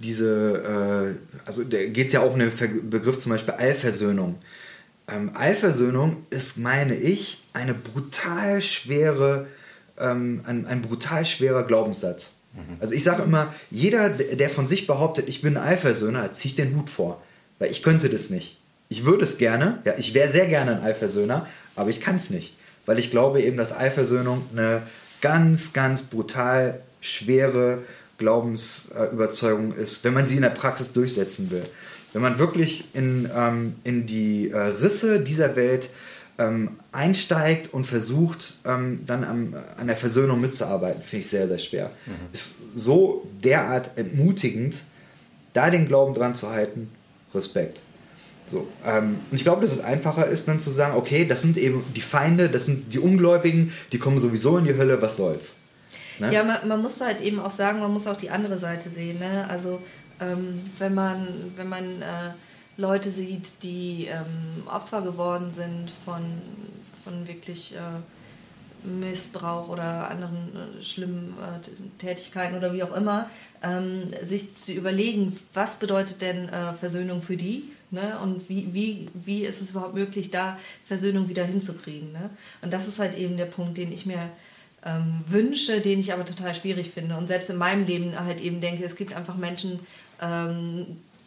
diese, äh, also da geht es ja auch um den Begriff zum Beispiel Allversöhnung. Ähm, Allversöhnung ist, meine ich, eine brutal schwere, ähm, ein, ein brutal schwerer Glaubenssatz. Also ich sage immer, jeder, der von sich behauptet, ich bin ein Allversöhner, ziehe ich den Hut vor. Weil ich könnte das nicht. Ich würde es gerne, ja, ich wäre sehr gerne ein Allversöhner, aber ich kann es nicht. Weil ich glaube eben, dass Allversöhnung eine ganz, ganz brutal schwere Glaubensüberzeugung ist, wenn man sie in der Praxis durchsetzen will. Wenn man wirklich in, ähm, in die äh, Risse dieser Welt ähm, einsteigt und versucht, ähm, dann am, an der Versöhnung mitzuarbeiten, finde ich sehr, sehr schwer. Mhm. Ist so derart entmutigend, da den Glauben dran zu halten, Respekt. So, ähm, und ich glaube, dass es einfacher ist, dann zu sagen, okay, das sind eben die Feinde, das sind die Ungläubigen, die kommen sowieso in die Hölle, was soll's. Ne? Ja, man, man muss halt eben auch sagen, man muss auch die andere Seite sehen. Ne? Also ähm, wenn man, wenn man äh, Leute sieht, die ähm, Opfer geworden sind von, von wirklich äh, Missbrauch oder anderen äh, schlimmen äh, Tätigkeiten oder wie auch immer, ähm, sich zu überlegen, was bedeutet denn äh, Versöhnung für die, ne? Und wie, wie, wie ist es überhaupt möglich, da Versöhnung wieder hinzukriegen. Ne? Und das ist halt eben der Punkt, den ich mir ähm, wünsche, den ich aber total schwierig finde. Und selbst in meinem Leben halt eben denke, es gibt einfach Menschen, ähm,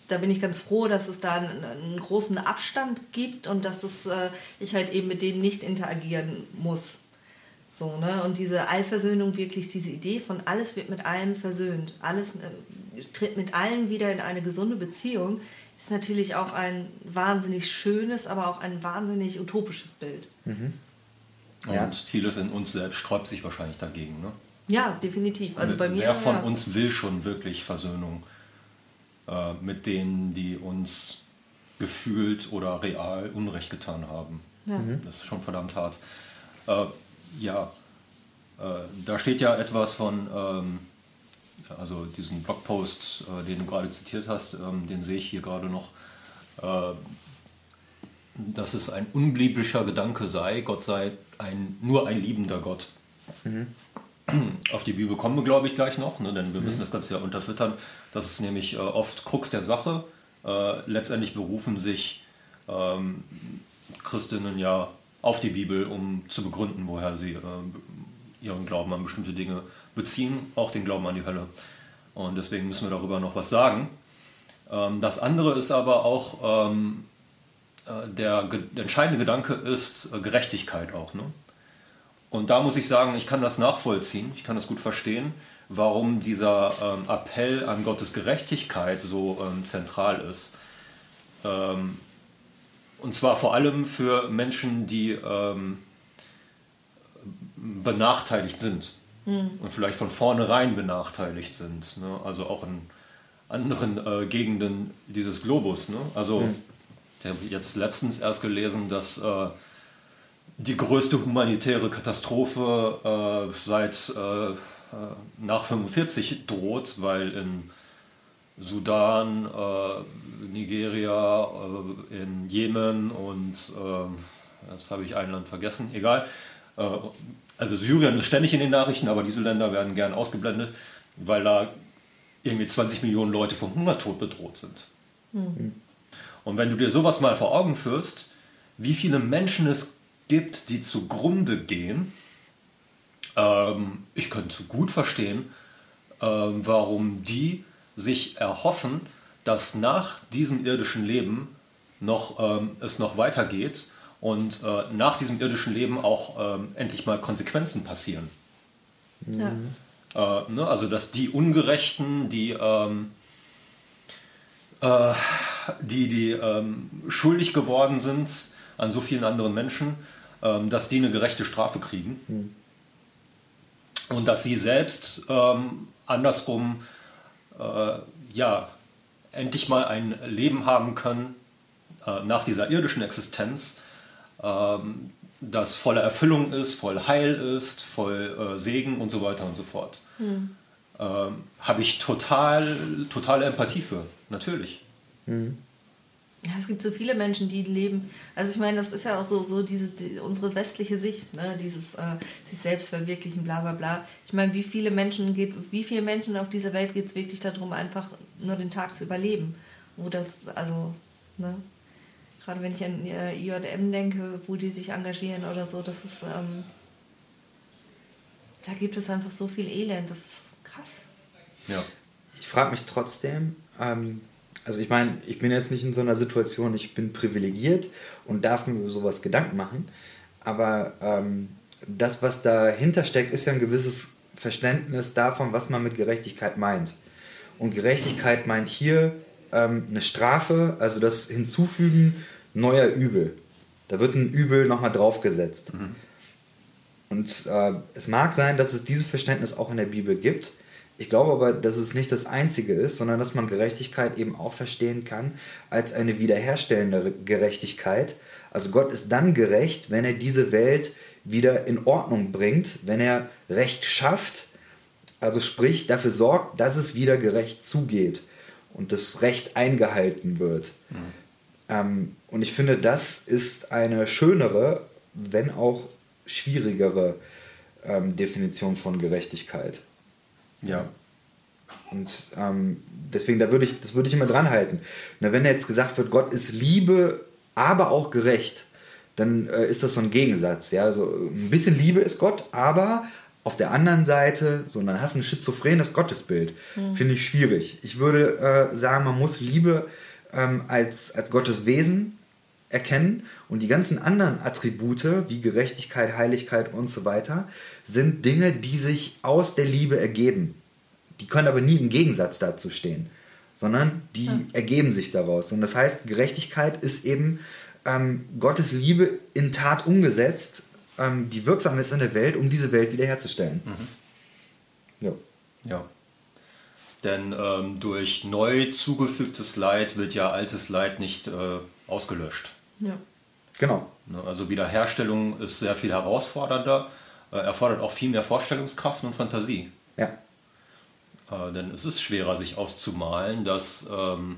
da bin ich ganz froh, dass es da einen, einen großen Abstand gibt und dass es, äh, ich halt eben mit denen nicht interagieren muss. So, ne? Und diese Allversöhnung, wirklich diese Idee von alles wird mit allem versöhnt, alles äh, tritt mit allen wieder in eine gesunde Beziehung, ist natürlich auch ein wahnsinnig schönes, aber auch ein wahnsinnig utopisches Bild. Mhm. Und Ja. vieles in uns selbst sträubt sich wahrscheinlich dagegen. Ne? Ja, definitiv. Also bei mir, Wer von ja. uns will schon wirklich Versöhnung äh, mit denen, die uns gefühlt oder real Unrecht getan haben? Ja. Mhm. Das ist schon verdammt hart. Äh, ja, äh, da steht ja etwas von, ähm, also diesen Blogpost, äh, den du gerade zitiert hast, ähm, den sehe ich hier gerade noch, äh, dass es ein unbiblischer Gedanke sei, Gott sei ein, nur ein liebender Gott. Mhm. Auf die Bibel kommen wir, glaube ich, gleich noch, ne, denn wir müssen das Ganze ja unterfüttern. Das ist nämlich äh, oft Krux der Sache. Äh, letztendlich berufen sich ähm, Christinnen ja auf die Bibel, um zu begründen, woher sie äh, ihren Glauben an bestimmte Dinge beziehen, auch den Glauben an die Hölle. Und deswegen müssen wir darüber noch was sagen. Ähm, das andere ist aber auch, ähm, äh, der, ge- der entscheidende Gedanke ist äh, Gerechtigkeit auch. Ne? Und da muss ich sagen, ich kann das nachvollziehen, ich kann das gut verstehen, warum dieser ähm, Appell an Gottes Gerechtigkeit so ähm, zentral ist. Ähm, und zwar vor allem für Menschen, die ähm, benachteiligt sind hm. und vielleicht von vornherein benachteiligt sind. Ne? Also auch in anderen äh, Gegenden dieses Globus. Ne? Also hm. ich habe jetzt letztens erst gelesen, dass äh, die größte humanitäre Katastrophe äh, seit äh, nach fünfundvierzig droht, weil in Sudan, äh, Nigeria, äh, in Jemen und äh, jetzt habe ich ein Land vergessen, egal. Äh, also Syrien ist ständig in den Nachrichten, aber diese Länder werden gern ausgeblendet, weil da irgendwie zwanzig Millionen Leute vom Hungertod bedroht sind. Mhm. Und wenn du dir sowas mal vor Augen führst, wie viele Menschen es gibt, die zugrunde gehen, ähm, ich könnte gut verstehen, ähm, warum die sich erhoffen, dass nach diesem irdischen Leben noch, ähm, es noch weitergeht und äh, nach diesem irdischen Leben auch ähm, endlich mal Konsequenzen passieren. Ja. Äh, ne? Also dass die Ungerechten, die, ähm, äh, die, die ähm, schuldig geworden sind an so vielen anderen Menschen, ähm, dass die eine gerechte Strafe kriegen. Mhm. Und dass sie selbst ähm, andersrum äh, ja, endlich mal ein Leben haben können äh, nach dieser irdischen Existenz, ähm, das voller Erfüllung ist, voll Heil ist, voll äh, Segen und so weiter und so fort. Mhm. Ähm, habe ich total, totale Empathie für, natürlich. Mhm. Ja, es gibt so viele Menschen, die leben. Also ich meine, das ist ja auch so, so diese die, unsere westliche Sicht, ne? Dieses äh, sich selbst verwirklichen, bla bla bla. Ich meine, wie viele Menschen geht, wie viele Menschen auf dieser Welt geht es wirklich darum, einfach nur den Tag zu überleben? Wo das, also, ne? Gerade wenn ich an äh, I J M denke, wo die sich engagieren oder so, das ist, ähm, da gibt es einfach so viel Elend, das ist krass. Ja. Ich frage mich trotzdem, ähm, also ich meine, ich bin jetzt nicht in so einer Situation, ich bin privilegiert und darf mir über sowas Gedanken machen, aber ähm, das, was dahinter steckt, ist ja ein gewisses Verständnis davon, was man mit Gerechtigkeit meint. Und Gerechtigkeit meint hier ähm, eine Strafe, also das Hinzufügen neuer Übel. Da wird ein Übel nochmal draufgesetzt. Mhm. Und äh, es mag sein, dass es dieses Verständnis auch in der Bibel gibt. Ich glaube aber, dass es nicht das Einzige ist, sondern dass man Gerechtigkeit eben auch verstehen kann als eine wiederherstellende Gerechtigkeit. Also Gott ist dann gerecht, wenn er diese Welt wieder in Ordnung bringt, wenn er Recht schafft, also sprich dafür sorgt, dass es wieder gerecht zugeht und das Recht eingehalten wird. Mhm. Ähm, und ich finde, das ist eine schönere, wenn auch schwierigere ähm, Definition von Gerechtigkeit. Ja. Und ähm, deswegen, da würde ich, das würde ich immer dran halten. Na, wenn jetzt gesagt wird, Gott ist Liebe, aber auch gerecht, dann äh, ist das so ein Gegensatz. Ja? Also, ein bisschen Liebe ist Gott, aber auf der anderen Seite, so, dann hast du ein schizophrenes Gottesbild. Mhm. Finde ich schwierig. Ich würde äh, sagen, man muss Liebe ähm, als, als Gottes Wesen erkennen und die ganzen anderen Attribute wie Gerechtigkeit, Heiligkeit und so weiter sind Dinge, die sich aus der Liebe ergeben. Die können aber nie im Gegensatz dazu stehen, sondern die ja. ergeben sich daraus. Und das heißt, Gerechtigkeit ist eben ähm, Gottes Liebe in Tat umgesetzt, ähm, die wirksam ist in der Welt, um diese Welt wiederherzustellen. Mhm. Ja. Ja. Denn ähm, durch neu zugefügtes Leid wird ja altes Leid nicht äh, ausgelöscht. Ja. Genau. Also Wiederherstellung ist sehr viel herausfordernder, äh, erfordert auch viel mehr Vorstellungskraft und Fantasie. Ja. Äh, denn es ist schwerer, sich auszumalen, dass ähm,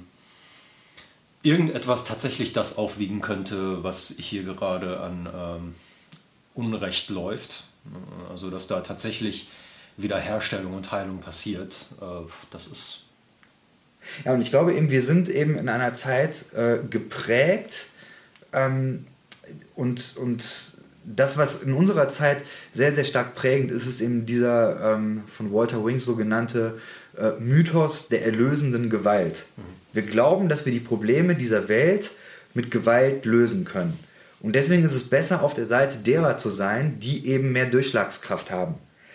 irgendetwas tatsächlich das aufwiegen könnte, was hier gerade an ähm, Unrecht läuft. Also dass da tatsächlich Wiederherstellung und Heilung passiert. Äh, das ist... Ja, und ich glaube eben, wir sind eben in einer Zeit äh, geprägt ähm, und, und das, was in unserer Zeit sehr, sehr stark prägend ist, ist eben dieser ähm, von Walter Wings so genannte äh, Mythos der erlösenden Gewalt. Mhm. Wir glauben, dass wir die Probleme dieser Welt mit Gewalt lösen können. Und deswegen ist es besser, auf der Seite derer zu sein, die eben mehr Durchschlagskraft haben.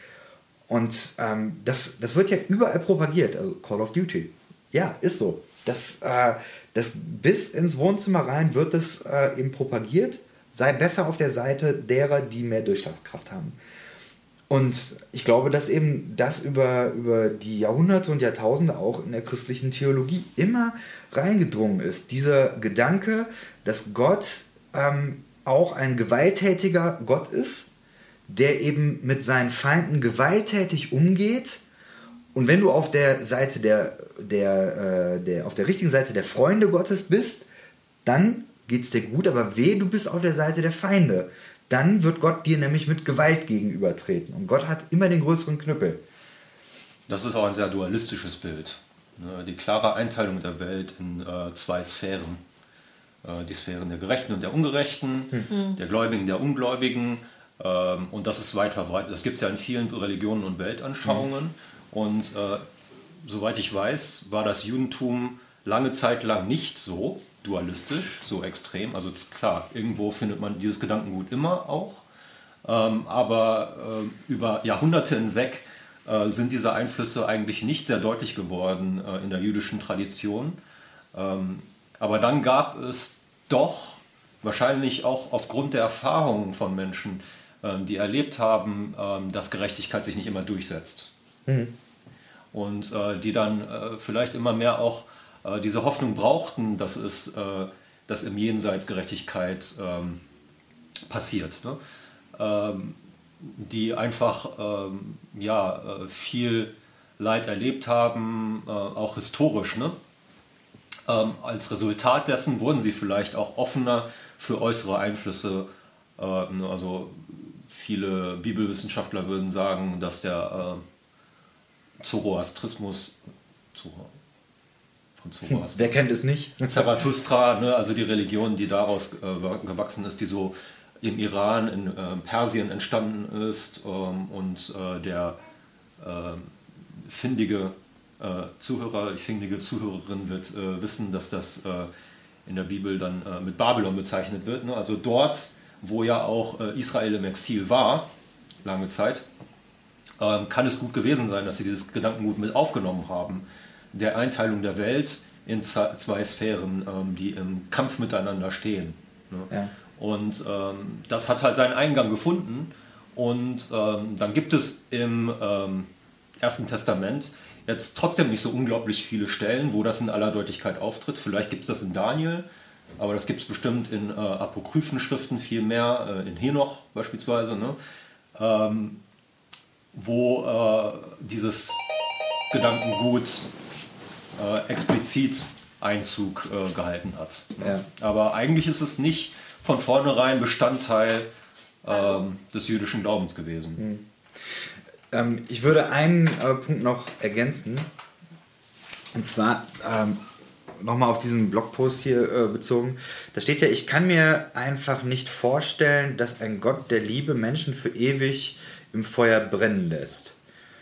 Und ähm, das, das wird ja überall propagiert, also Call of Duty. Ja, ist so. Das, äh, das bis ins Wohnzimmer rein wird das äh, eben propagiert. Sei besser auf der Seite derer, die mehr Durchschlagskraft haben. Und ich glaube, dass eben das über, über die Jahrhunderte und Jahrtausende auch in der christlichen Theologie immer reingedrungen ist. Dieser Gedanke, dass Gott ähm, auch ein gewalttätiger Gott ist, der eben mit seinen Feinden gewalttätig umgeht. Und wenn du auf der Seite der, der, äh, der, auf der richtigen Seite der Freunde Gottes bist, dann geht es dir gut, aber weh, du bist auf der Seite der Feinde. Dann wird Gott dir nämlich mit Gewalt gegenübertreten. Und Gott hat immer den größeren Knüppel. Das ist auch ein sehr dualistisches Bild. Die klare Einteilung der Welt in äh, zwei Sphären. Äh, die Sphären der Gerechten und der Ungerechten, mhm. der Gläubigen, der Ungläubigen. Ähm, und das ist weit verbreitet. Das gibt es ja in vielen Religionen und Weltanschauungen. Mhm. Und äh, soweit ich weiß, war das Judentum lange Zeit lang nicht so dualistisch, so extrem. Also klar, irgendwo findet man dieses Gedankengut immer auch. Ähm, aber äh, über Jahrhunderte hinweg äh, sind diese Einflüsse eigentlich nicht sehr deutlich geworden äh, in der jüdischen Tradition. Ähm, aber dann gab es doch, wahrscheinlich auch aufgrund der Erfahrungen von Menschen, äh, die erlebt haben, äh, dass Gerechtigkeit sich nicht immer durchsetzt. Mhm. Und äh, die dann äh, vielleicht immer mehr auch äh, diese Hoffnung brauchten, dass es äh, dass im Jenseits Gerechtigkeit ähm, passiert. Ne? Ähm, die einfach ähm, ja, äh, viel Leid erlebt haben, äh, auch historisch. Ne? Ähm, als Resultat dessen wurden sie vielleicht auch offener für äußere Einflüsse. Äh, ne? Also viele Bibelwissenschaftler würden sagen, dass der äh, Zoroastrismus, von Zoroaster. Wer kennt es nicht? Zarathustra, ne, also die Religion, die daraus äh, gewachsen ist, die so im Iran, in äh, Persien entstanden ist ähm, und äh, der äh, findige äh, Zuhörer, die findige Zuhörerin wird äh, wissen, dass das äh, in der Bibel dann äh, mit Babylon bezeichnet wird. Ne? Also dort, wo ja auch äh, Israel im Exil war, lange Zeit, kann es gut gewesen sein, dass sie dieses Gedankengut mit aufgenommen haben, der Einteilung der Welt in zwei Sphären, die im Kampf miteinander stehen. Ja. Und ähm, das hat halt seinen Eingang gefunden und ähm, dann gibt es im ähm, Ersten Testament jetzt trotzdem nicht so unglaublich viele Stellen, wo das in aller Deutlichkeit auftritt. Vielleicht gibt es das in Daniel, aber das gibt es bestimmt in äh, apokryphen Schriften viel mehr, äh, in Henoch beispielsweise, ne? ähm, wo äh, dieses Gedankengut äh, explizit Einzug äh, gehalten hat. Ja. Aber eigentlich ist es nicht von vornherein Bestandteil ähm, des jüdischen Glaubens gewesen. Mhm. Ähm, ich würde einen äh, Punkt noch ergänzen. Und zwar ähm, nochmal auf diesen Blogpost hier äh, bezogen. Da steht ja, ich kann mir einfach nicht vorstellen, dass ein Gott der Liebe Menschen für ewig im Feuer brennen lässt.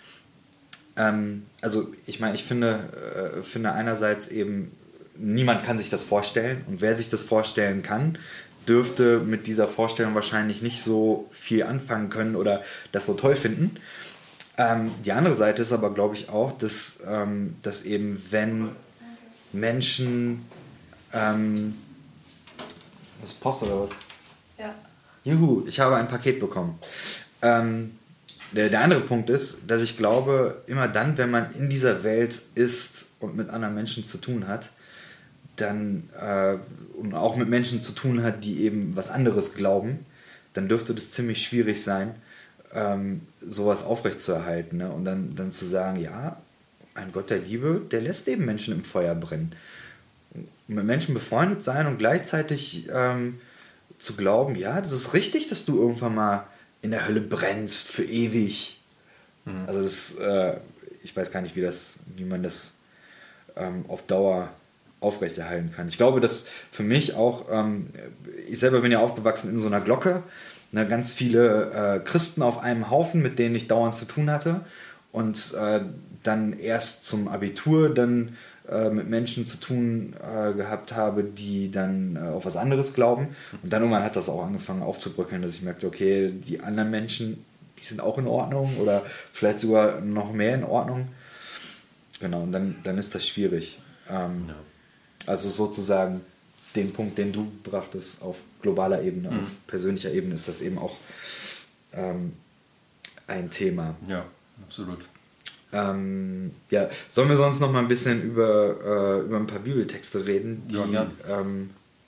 Ähm, also ich meine, ich finde, äh, finde einerseits eben, niemand kann sich das vorstellen und wer sich das vorstellen kann, dürfte mit dieser Vorstellung wahrscheinlich nicht so viel anfangen können oder das so toll finden. Ähm, die andere Seite ist aber, glaube ich, auch, dass, ähm, dass eben, wenn Menschen... Ähm, was, Post oder was? Ja. Juhu, ich habe ein Paket bekommen. Ähm, der, der andere Punkt ist, dass ich glaube, immer dann, wenn man in dieser Welt ist und mit anderen Menschen zu tun hat, dann äh, und auch mit Menschen zu tun hat, die eben was anderes glauben, dann dürfte das ziemlich schwierig sein, ähm, sowas aufrechtzuerhalten. Ne? Und dann, dann zu sagen, ja, ein Gott der Liebe, der lässt eben Menschen im Feuer brennen. Und mit Menschen befreundet sein und gleichzeitig ähm, zu glauben, ja, das ist richtig, dass du irgendwann mal in der Hölle brennst für ewig. Mhm. Also das, äh, ich weiß gar nicht, wie, das, wie man das ähm, auf Dauer aufrechterhalten kann. Ich glaube, dass für mich auch, ähm, ich selber bin ja aufgewachsen in so einer Glocke, ne, ganz viele äh, Christen auf einem Haufen, mit denen ich dauernd zu tun hatte und äh, dann erst zum Abitur dann äh, mit Menschen zu tun äh, gehabt habe, die dann äh, auf was anderes glauben und dann irgendwann hat das auch angefangen aufzubröckeln, dass ich merkte, okay, die anderen Menschen, die sind auch in Ordnung oder vielleicht sogar noch mehr in Ordnung. Genau, und dann, dann ist das schwierig. Ähm, ja. Also sozusagen den Punkt, den du brachtest auf globaler Ebene, mhm. auf persönlicher Ebene ist das eben auch ähm, ein Thema. Ja, absolut. Ähm, ja, sollen wir sonst noch mal ein bisschen über, äh, über ein paar Bibeltexte reden? Die, ja, ähm,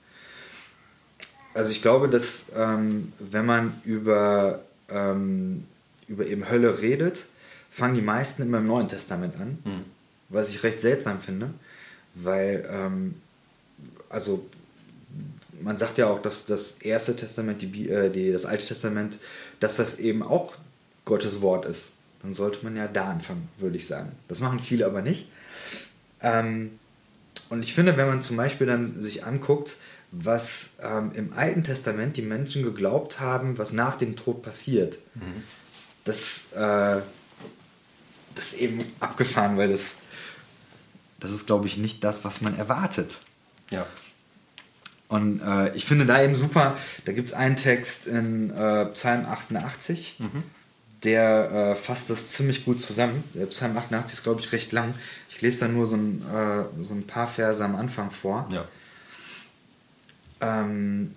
also ich glaube, dass ähm, wenn man über, ähm, über eben Hölle redet, fangen die meisten immer im Neuen Testament an, mhm. was ich recht seltsam finde. Weil, ähm, also man sagt ja auch, dass das erste Testament, die, äh, die, das Alte Testament, dass das eben auch Gottes Wort ist. Dann sollte man ja da anfangen, würde ich sagen. Das machen viele aber nicht. Ähm, und ich finde, wenn man zum Beispiel dann sich anguckt, was ähm, im Alten Testament die Menschen geglaubt haben, was nach dem Tod passiert, mhm. das, äh, das ist eben abgefahren, weil das Das ist, glaube ich, nicht das, was man erwartet. Ja. Und äh, ich finde da eben super, da gibt es einen Text in äh, Psalm achtundachtzig, mhm. der äh, fasst das ziemlich gut zusammen. Der Psalm achtundachtzig ist, glaube ich, recht lang. Ich lese da nur so ein, äh, so ein paar Verse am Anfang vor. Ja. Ähm,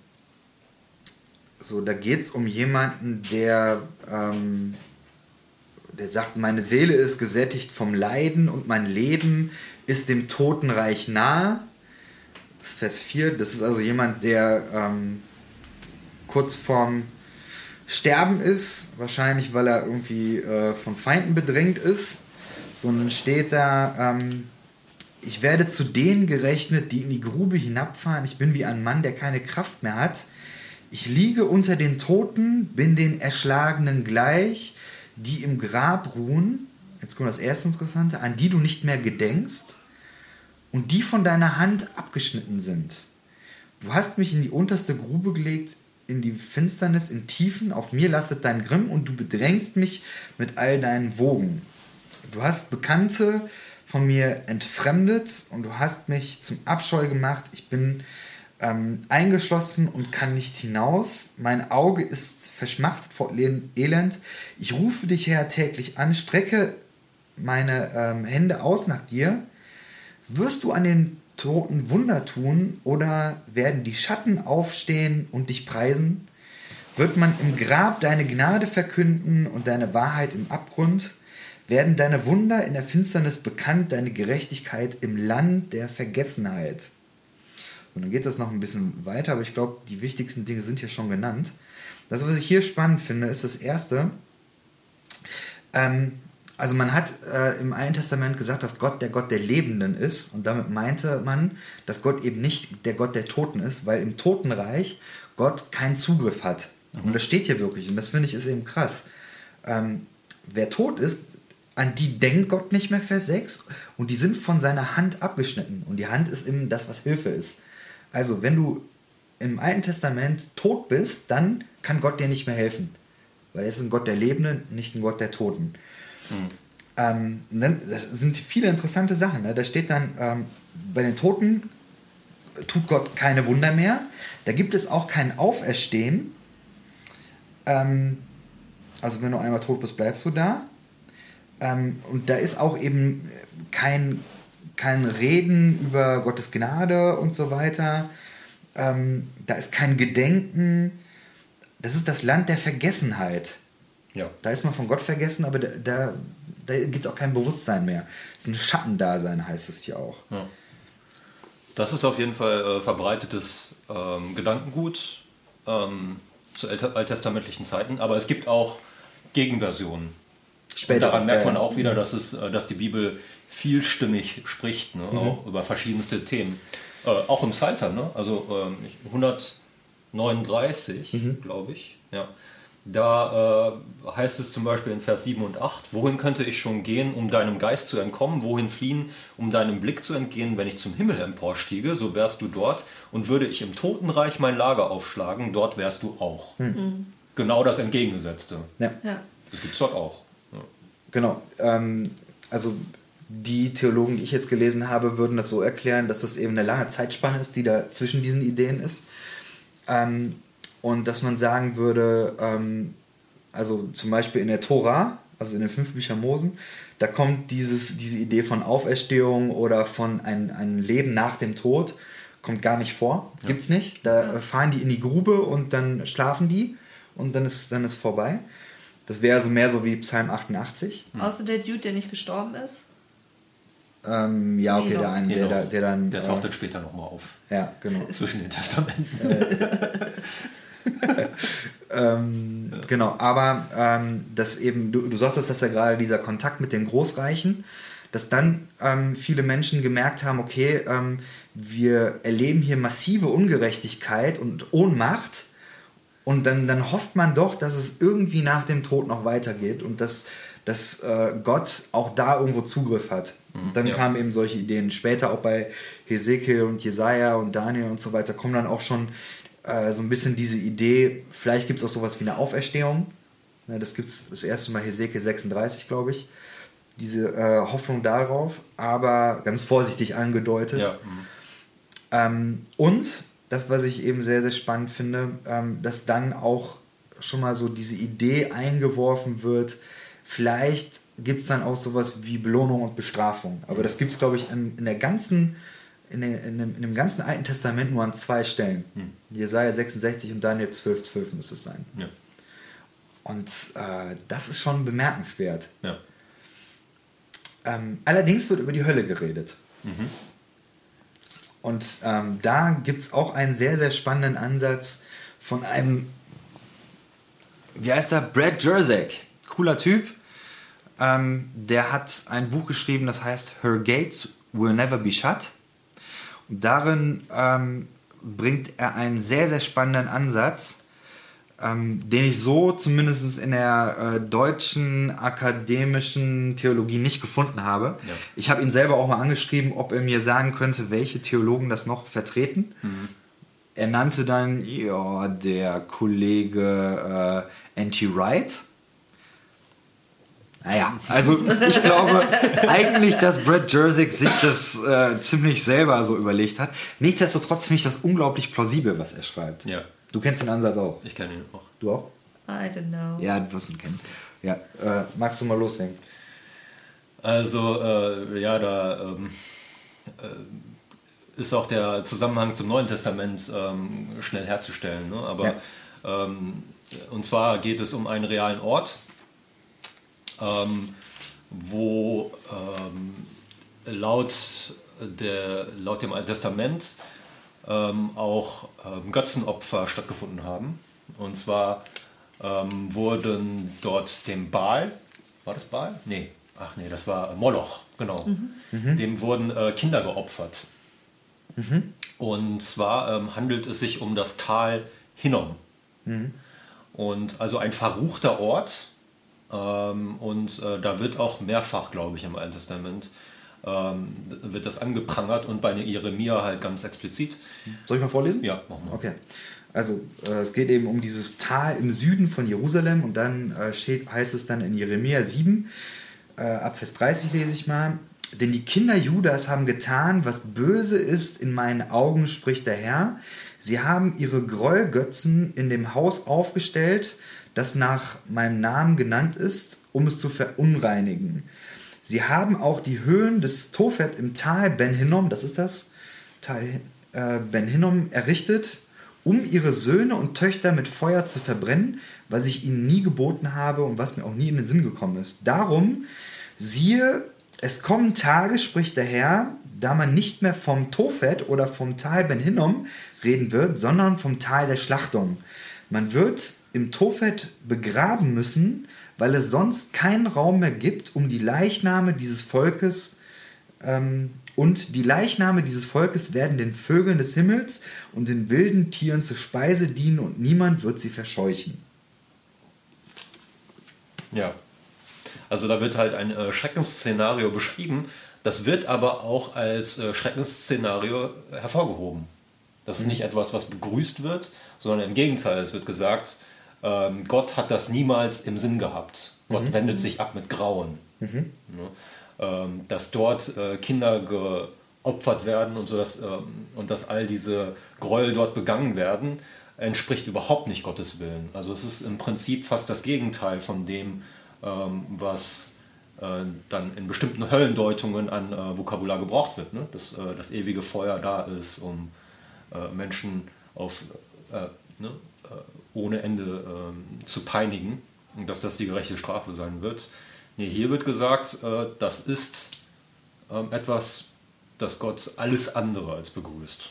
so, da geht es um jemanden, der... Ähm, der sagt, meine Seele ist gesättigt vom Leiden und mein Leben ist dem Totenreich nahe. Das ist Vers vier. Das ist also jemand, der ähm, kurz vorm Sterben ist. Wahrscheinlich, weil er irgendwie äh, von Feinden bedrängt ist. Sondern steht da, ähm, ich werde zu denen gerechnet, die in die Grube hinabfahren. Ich bin wie ein Mann, der keine Kraft mehr hat. Ich liege unter den Toten, bin den Erschlagenen gleich, die im Grab ruhen, jetzt kommt das erste Interessante, an die du nicht mehr gedenkst und die von deiner Hand abgeschnitten sind. Du hast mich in die unterste Grube gelegt, in die Finsternis, in Tiefen, auf mir lastet dein Grimm und du bedrängst mich mit all deinen Wogen. Du hast Bekannte von mir entfremdet und du hast mich zum Abscheu gemacht. Ich bin ähm, eingeschlossen und kann nicht hinaus. Mein Auge ist verschmachtet vor Elend. Ich rufe dich, Herr, täglich an, strecke meine ähm, Hände aus nach dir. Wirst du an den Toten Wunder tun oder werden die Schatten aufstehen und dich preisen? Wird man im Grab deine Gnade verkünden und deine Wahrheit im Abgrund? Werden deine Wunder in der Finsternis bekannt, deine Gerechtigkeit im Land der Vergessenheit? Und dann geht das noch ein bisschen weiter, aber ich glaube, die wichtigsten Dinge sind hier schon genannt. Das, was ich hier spannend finde, ist das Erste. Ähm, also man hat äh, im Alten Testament gesagt, dass Gott der Gott der Lebenden ist. Und damit meinte man, dass Gott eben nicht der Gott der Toten ist, weil im Totenreich Gott keinen Zugriff hat. Mhm. Und das steht hier wirklich. Und das finde ich ist eben krass. Ähm, wer tot ist, an die denkt Gott nicht mehr, Vers sechs. Und die sind von seiner Hand abgeschnitten. Und die Hand ist eben das, was Hilfe ist. Also, wenn du im Alten Testament tot bist, dann kann Gott dir nicht mehr helfen. Weil er ist ein Gott der Lebenden, nicht ein Gott der Toten. Mhm. Ähm, dann, das sind viele interessante Sachen. Ne? Da steht dann, ähm, bei den Toten tut Gott keine Wunder mehr. Da gibt es auch kein Auferstehen. Ähm, also wenn du einmal tot bist, bleibst du da. Ähm, und da ist auch eben kein, kein Reden über Gottes Gnade und so weiter. Ähm, da ist kein Gedenken. Das ist das Land der Vergessenheit. Ja. Da ist man von Gott vergessen, aber da, da, da gibt es auch kein Bewusstsein mehr. Es ist ein Schattendasein, heißt es hier auch. Ja. Das ist auf jeden Fall äh, verbreitetes ähm, Gedankengut ähm, zu alt- alttestamentlichen Zeiten, aber es gibt auch Gegenversionen. Später. Und daran merkt man auch wieder, dass, es, äh, dass die Bibel vielstimmig spricht, ne? Mhm. Auch über verschiedenste Themen. Äh, auch im Psalter, ne? Also ähm, hundertneununddreißig, mhm. glaube ich. Ja. Da äh, heißt es zum Beispiel in Vers sieben und acht, wohin könnte ich schon gehen, um deinem Geist zu entkommen, wohin fliehen, um deinem Blick zu entgehen, wenn ich zum Himmel emporstiege, so wärst du dort, und würde ich im Totenreich mein Lager aufschlagen, dort wärst du auch. Mhm. Genau das Entgegengesetzte. Ja. Ja. Das gibt es dort auch. Ja. Genau. Ähm, also die Theologen, die ich jetzt gelesen habe, würden das so erklären, dass das eben eine lange Zeitspanne ist, die da zwischen diesen Ideen ist. Ähm, Und dass man sagen würde, ähm, also zum Beispiel in der Tora, also in den fünf Büchern Mosen, da kommt dieses, diese Idee von Auferstehung oder von ein, ein Leben nach dem Tod, kommt gar nicht vor, ja. Gibt's nicht. Da ja. fahren die in die Grube und dann schlafen die und dann ist, dann ist vorbei. Das wäre also mehr so wie Psalm achtundachtzig. Mhm. Außer der Dude, der nicht gestorben ist. Ähm, ja, okay, der eine, der, der, der dann... Der taucht dann äh, später nochmal auf. Ja, genau. Zwischen den Testamenten. ähm, ja. Genau, aber ähm, dass eben, du, du sagtest, dass ja gerade dieser Kontakt mit den Großreichen, dass dann ähm, viele Menschen gemerkt haben, okay, ähm, wir erleben hier massive Ungerechtigkeit und Ohnmacht und dann, dann hofft man doch, dass es irgendwie nach dem Tod noch weitergeht und dass, dass äh, Gott auch da irgendwo Zugriff hat. Und dann ja. kamen eben solche Ideen. Später auch bei Hesekiel und Jesaja und Daniel und so weiter kommen dann auch schon äh, so ein bisschen diese Idee, vielleicht gibt es auch sowas wie eine Auferstehung. Ja, das gibt es das erste Mal Hesekiel sechsunddreißig, glaube ich. Diese äh, Hoffnung darauf, aber ganz vorsichtig angedeutet. Ja. Ähm, und das, was ich eben sehr, sehr spannend finde, ähm, dass dann auch schon mal so diese Idee eingeworfen wird, vielleicht gibt es dann auch sowas wie Belohnung und Bestrafung. Aber das gibt es, glaube ich, in, in der ganzen, in, der, in, dem, in dem ganzen Alten Testament nur an zwei Stellen. Hm. Jesaja sechsundsechzig und Daniel zwölf, zwölf müsste es sein. Ja. Und äh, das ist schon bemerkenswert. Ja. Ähm, allerdings wird über die Hölle geredet. Mhm. Und ähm, da gibt es auch einen sehr, sehr spannenden Ansatz von einem, wie heißt er? Brad Jersek. Cooler Typ. Ähm, der hat ein Buch geschrieben, das heißt Her Gates Will Never Be Shut. Und darin ähm, bringt er einen sehr, sehr spannenden Ansatz, ähm, den ich so zumindest in der äh, deutschen akademischen Theologie nicht gefunden habe. Ja. Ich habe ihn selber auch mal angeschrieben, ob er mir sagen könnte, welche Theologen das noch vertreten. Mhm. Er nannte dann, ja, der Kollege äh, N T Wright. Naja, also ich glaube eigentlich, dass Brad Jersek sich das äh, ziemlich selber so überlegt hat. Nichtsdestotrotz finde ich das unglaublich plausibel, was er schreibt. Ja. Du kennst den Ansatz auch? Ich kenne ihn auch. Du auch? I don't know. Ja, du wirst ihn kennen. Ja, äh, magst du mal loslegen? Also, äh, ja, da ähm, äh, ist auch der Zusammenhang zum Neuen Testament ähm, schnell herzustellen. Ne? Aber ja. ähm, und zwar geht es um einen realen Ort, ähm, wo ähm, laut, der, laut dem Alten Testament ähm, auch ähm, Götzenopfer stattgefunden haben. Und zwar ähm, wurden dort dem Baal, war das Baal? Nee, ach nee, das war Moloch, genau. Mhm. Dem wurden äh, Kinder geopfert. Mhm. Und zwar ähm, handelt es sich um das Tal Hinnom. Mhm. Und also ein verruchter Ort. Ähm, und äh, da wird auch mehrfach, glaube ich, im Alten Testament ähm, wird das angeprangert und bei Jeremia halt ganz explizit. Soll ich mal vorlesen? Ja, mach mal. Okay. Also äh, es geht eben um dieses Tal im Süden von Jerusalem und dann äh, steht, heißt es dann in Jeremia sieben, äh, ab Vers dreißig lese ich mal, denn die Kinder Judas haben getan, was böse ist in meinen Augen, spricht der Herr. Sie haben ihre Gräuelgötzen in dem Haus aufgestellt, das nach meinem Namen genannt ist, um es zu verunreinigen. Sie haben auch die Höhen des Tophet im Tal Ben Hinnom, das ist das Tal äh, Ben Hinnom, errichtet, um ihre Söhne und Töchter mit Feuer zu verbrennen, was ich ihnen nie geboten habe und was mir auch nie in den Sinn gekommen ist. Darum, siehe, es kommen Tage, spricht der Herr, da man nicht mehr vom Tophet oder vom Tal Ben Hinnom reden wird, sondern vom Tal der Schlachtung. Man wird im Tophet begraben müssen, weil es sonst keinen Raum mehr gibt, um die Leichname dieses Volkes ähm, und die Leichname dieses Volkes werden den Vögeln des Himmels und den wilden Tieren zur Speise dienen und niemand wird sie verscheuchen. Ja, also da wird halt ein äh, Schreckensszenario beschrieben, das wird aber auch als äh, Schreckensszenario hervorgehoben. Das ist nicht etwas, was begrüßt wird, sondern im Gegenteil, es wird gesagt, ähm, Gott hat das niemals im Sinn gehabt. Gott mhm. wendet sich ab mit Grauen. Mhm. Ja, ähm, dass dort äh, Kinder geopfert werden und, so, dass, ähm, und dass all diese Gräuel dort begangen werden, entspricht überhaupt nicht Gottes Willen. Also es ist im Prinzip fast das Gegenteil von dem, ähm, was äh, dann in bestimmten Höllendeutungen an äh, Vokabular gebraucht wird. Ne? Dass äh, das ewige Feuer da ist, um äh, Menschen auf, äh, ne, äh, ohne Ende äh, zu peinigen und dass das die gerechte Strafe sein wird. Nee, hier wird gesagt, äh, das ist äh, etwas, das Gott alles andere als begrüßt.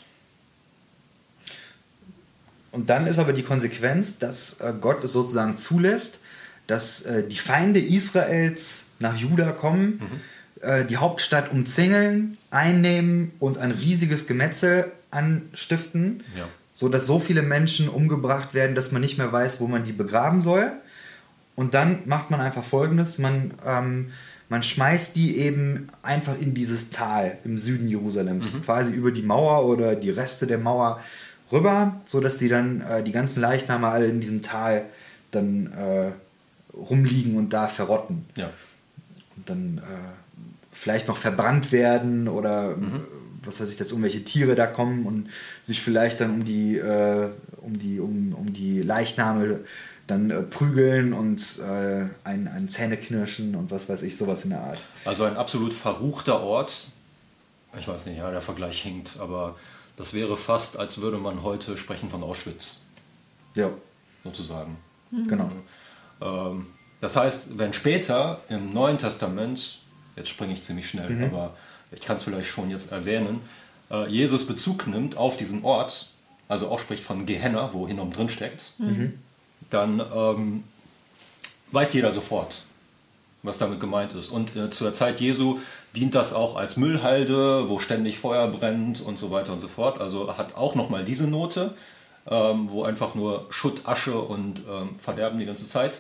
Und dann ist aber die Konsequenz, dass äh, Gott es sozusagen zulässt, dass äh, die Feinde Israels nach Juda kommen, mhm. äh, die Hauptstadt umzingeln, einnehmen und ein riesiges Gemetzel anstiften, ja. sodass so viele Menschen umgebracht werden, dass man nicht mehr weiß, wo man die begraben soll. Und dann macht man einfach Folgendes, man, ähm, man schmeißt die eben einfach in dieses Tal im Süden Jerusalems, mhm. quasi über die Mauer oder die Reste der Mauer rüber, sodass die dann äh, die ganzen Leichname alle in diesem Tal dann äh, rumliegen und da verrotten. Ja. Und dann äh, vielleicht noch verbrannt werden oder mhm. was weiß ich, dass irgendwelche Tiere da kommen und sich vielleicht dann um die, äh, um die, um, um die Leichname dann äh, prügeln und äh, ein, ein Zähneknirschen und was weiß ich, sowas in der Art. Also ein absolut verruchter Ort. Ich weiß nicht, ja, der Vergleich hinkt, aber das wäre fast, als würde man heute sprechen von Auschwitz. Ja. Sozusagen. Mhm. Genau. Ähm, das heißt, wenn später im Neuen Testament, jetzt springe ich ziemlich schnell, mhm. aber ich kann es vielleicht schon jetzt erwähnen, äh, Jesus Bezug nimmt auf diesen Ort, also auch spricht von Gehenna, wo Hinnom drin steckt, mhm. dann ähm, weiß jeder sofort, was damit gemeint ist. Und äh, zur Zeit Jesu dient das auch als Müllhalde, wo ständig Feuer brennt und so weiter und so fort. Also hat auch nochmal diese Note, ähm, wo einfach nur Schutt, Asche und ähm, Verderben die ganze Zeit.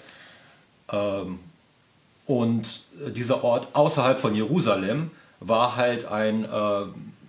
Ähm, und dieser Ort außerhalb von Jerusalem war halt ein äh,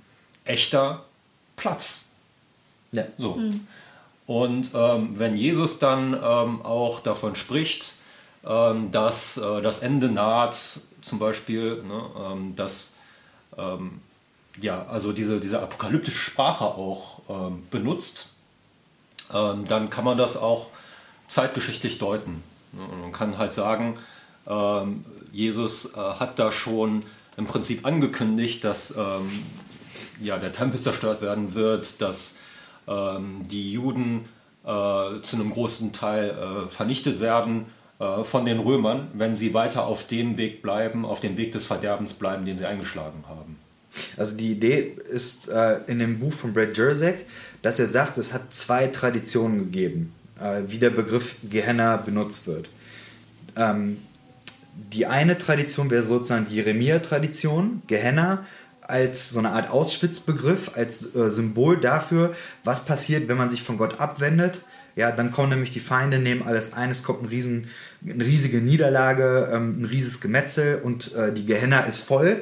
echter Platz. Ja. So. Mhm. Und ähm, wenn Jesus dann ähm, auch davon spricht, ähm, dass äh, das Ende naht, zum Beispiel, ne, ähm, dass ähm, ja, also diese, diese apokalyptische Sprache auch ähm, benutzt, ähm, dann kann man das auch zeitgeschichtlich deuten. Ne? Und man kann halt sagen, ähm, Jesus äh, hat da schon im Prinzip angekündigt, dass ähm, ja, der Tempel zerstört werden wird, dass ähm, die Juden äh, zu einem großen Teil äh, vernichtet werden äh, von den Römern, wenn sie weiter auf dem Weg bleiben, auf dem Weg des Verderbens bleiben, den sie eingeschlagen haben. Also die Idee ist äh, in dem Buch von Brad Jersek, dass er sagt, es hat zwei Traditionen gegeben, äh, wie der Begriff Gehenna benutzt wird. Ähm, Die eine Tradition wäre sozusagen die Jeremia-Tradition, Gehenna, als so eine Art Auschwitz-Begriff, als äh, Symbol dafür, was passiert, wenn man sich von Gott abwendet. Ja, dann kommen nämlich die Feinde, nehmen alles ein, es kommt ein riesen, eine riesige Niederlage, ähm, ein riesiges Gemetzel und äh, die Gehenna ist voll.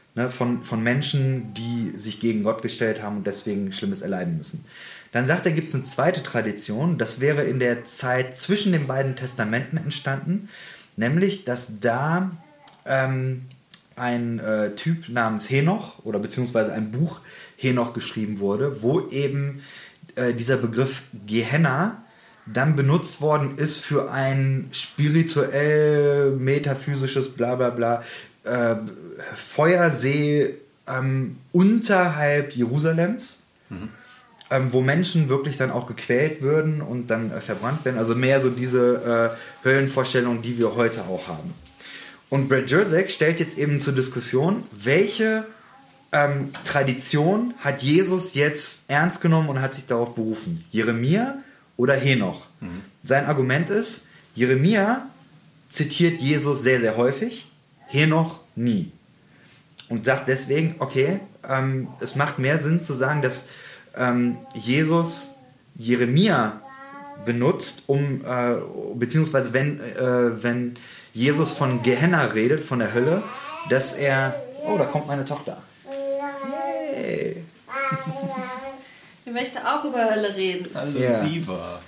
ne, von, von Menschen, die sich gegen Gott gestellt haben und deswegen Schlimmes erleiden müssen. Dann sagt er, gibt es eine zweite Tradition, das wäre in der Zeit zwischen den beiden Testamenten entstanden, nämlich, dass da ähm, ein äh, Typ namens Henoch oder beziehungsweise ein Buch Henoch geschrieben wurde, wo eben äh, dieser Begriff Gehenna dann benutzt worden ist für ein spirituell metaphysisches Blablabla äh, Feuersee ähm, unterhalb Jerusalems. Mhm. Ähm, wo Menschen wirklich dann auch gequält würden und dann äh, verbrannt werden. Also mehr so diese äh, Höllenvorstellung, die wir heute auch haben. Und Brad Jersak stellt jetzt eben zur Diskussion, welche ähm, Tradition hat Jesus jetzt ernst genommen und hat sich darauf berufen? Jeremia oder Henoch? Mhm. Sein Argument ist, Jeremia zitiert Jesus sehr, sehr häufig, Henoch nie. Und sagt deswegen, okay, ähm, es macht mehr Sinn zu sagen, dass Ähm, Jesus Jeremia benutzt, um, äh, beziehungsweise wenn, äh, wenn Jesus von Gehenna redet, von der Hölle, dass er... Oh, da kommt meine Tochter. Hey. Ich möchte auch über Hölle reden. Hallo, ja. Siva.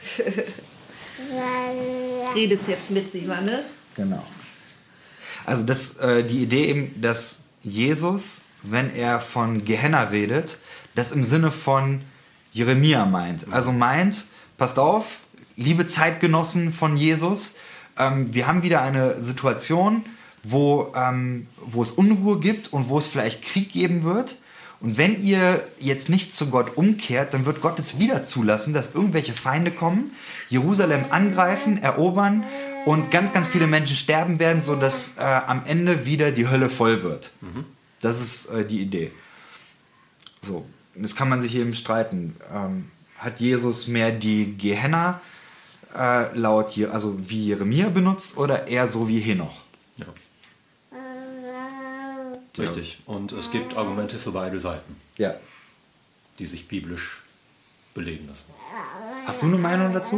Redet jetzt mit Siva, ne? Genau. Also das, äh, die Idee eben, dass Jesus, wenn er von Gehenna redet, das im Sinne von Jeremia meint. Also meint, passt auf, liebe Zeitgenossen von Jesus, ähm, wir haben wieder eine Situation, wo, ähm, wo es Unruhe gibt und wo es vielleicht Krieg geben wird. Und wenn ihr jetzt nicht zu Gott umkehrt, dann wird Gott es wieder zulassen, dass irgendwelche Feinde kommen, Jerusalem angreifen, erobern und ganz, ganz viele Menschen sterben werden, sodass äh, am Ende wieder die Hölle voll wird. Mhm. Das ist äh, die Idee. So. Das kann man sich eben streiten. Ähm, hat Jesus mehr die Gehenna äh, laut, also wie Jeremia benutzt oder eher so wie Henoch? Ja. Richtig. Und es gibt Argumente für beide Seiten, ja. die sich biblisch belegen lassen. Hast du eine Meinung dazu?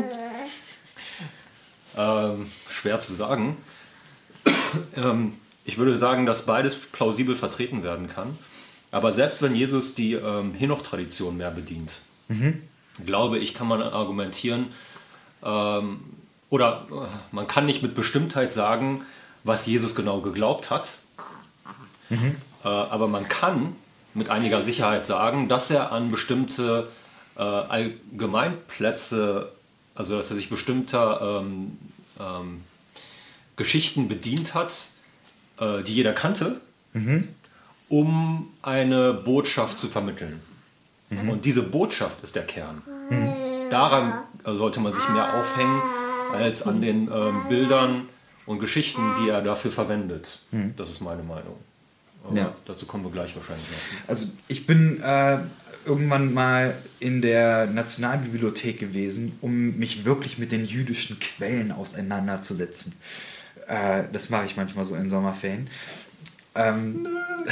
Ähm, schwer zu sagen. ähm, ich würde sagen, dass beides plausibel vertreten werden kann. Aber selbst wenn Jesus die ähm, Henoch-Tradition mehr bedient, mhm. glaube ich, kann man argumentieren, ähm, oder äh, man kann nicht mit Bestimmtheit sagen, was Jesus genau geglaubt hat, mhm. äh, aber man kann mit einiger Sicherheit sagen, dass er an bestimmte äh, Allgemeinplätze, also dass er sich bestimmter ähm, ähm, Geschichten bedient hat, äh, die jeder kannte, mhm. um eine Botschaft zu vermitteln. Mhm. Und diese Botschaft ist der Kern. Mhm. Daran sollte man sich mehr aufhängen, als an den ähm, Bildern und Geschichten, die er dafür verwendet. Mhm. Das ist meine Meinung. Aber ja. Dazu kommen wir gleich wahrscheinlich noch. Also ich bin äh, irgendwann mal in der Nationalbibliothek gewesen, um mich wirklich mit den jüdischen Quellen auseinanderzusetzen. Äh, das mache ich manchmal so in Sommerferien. Ähm,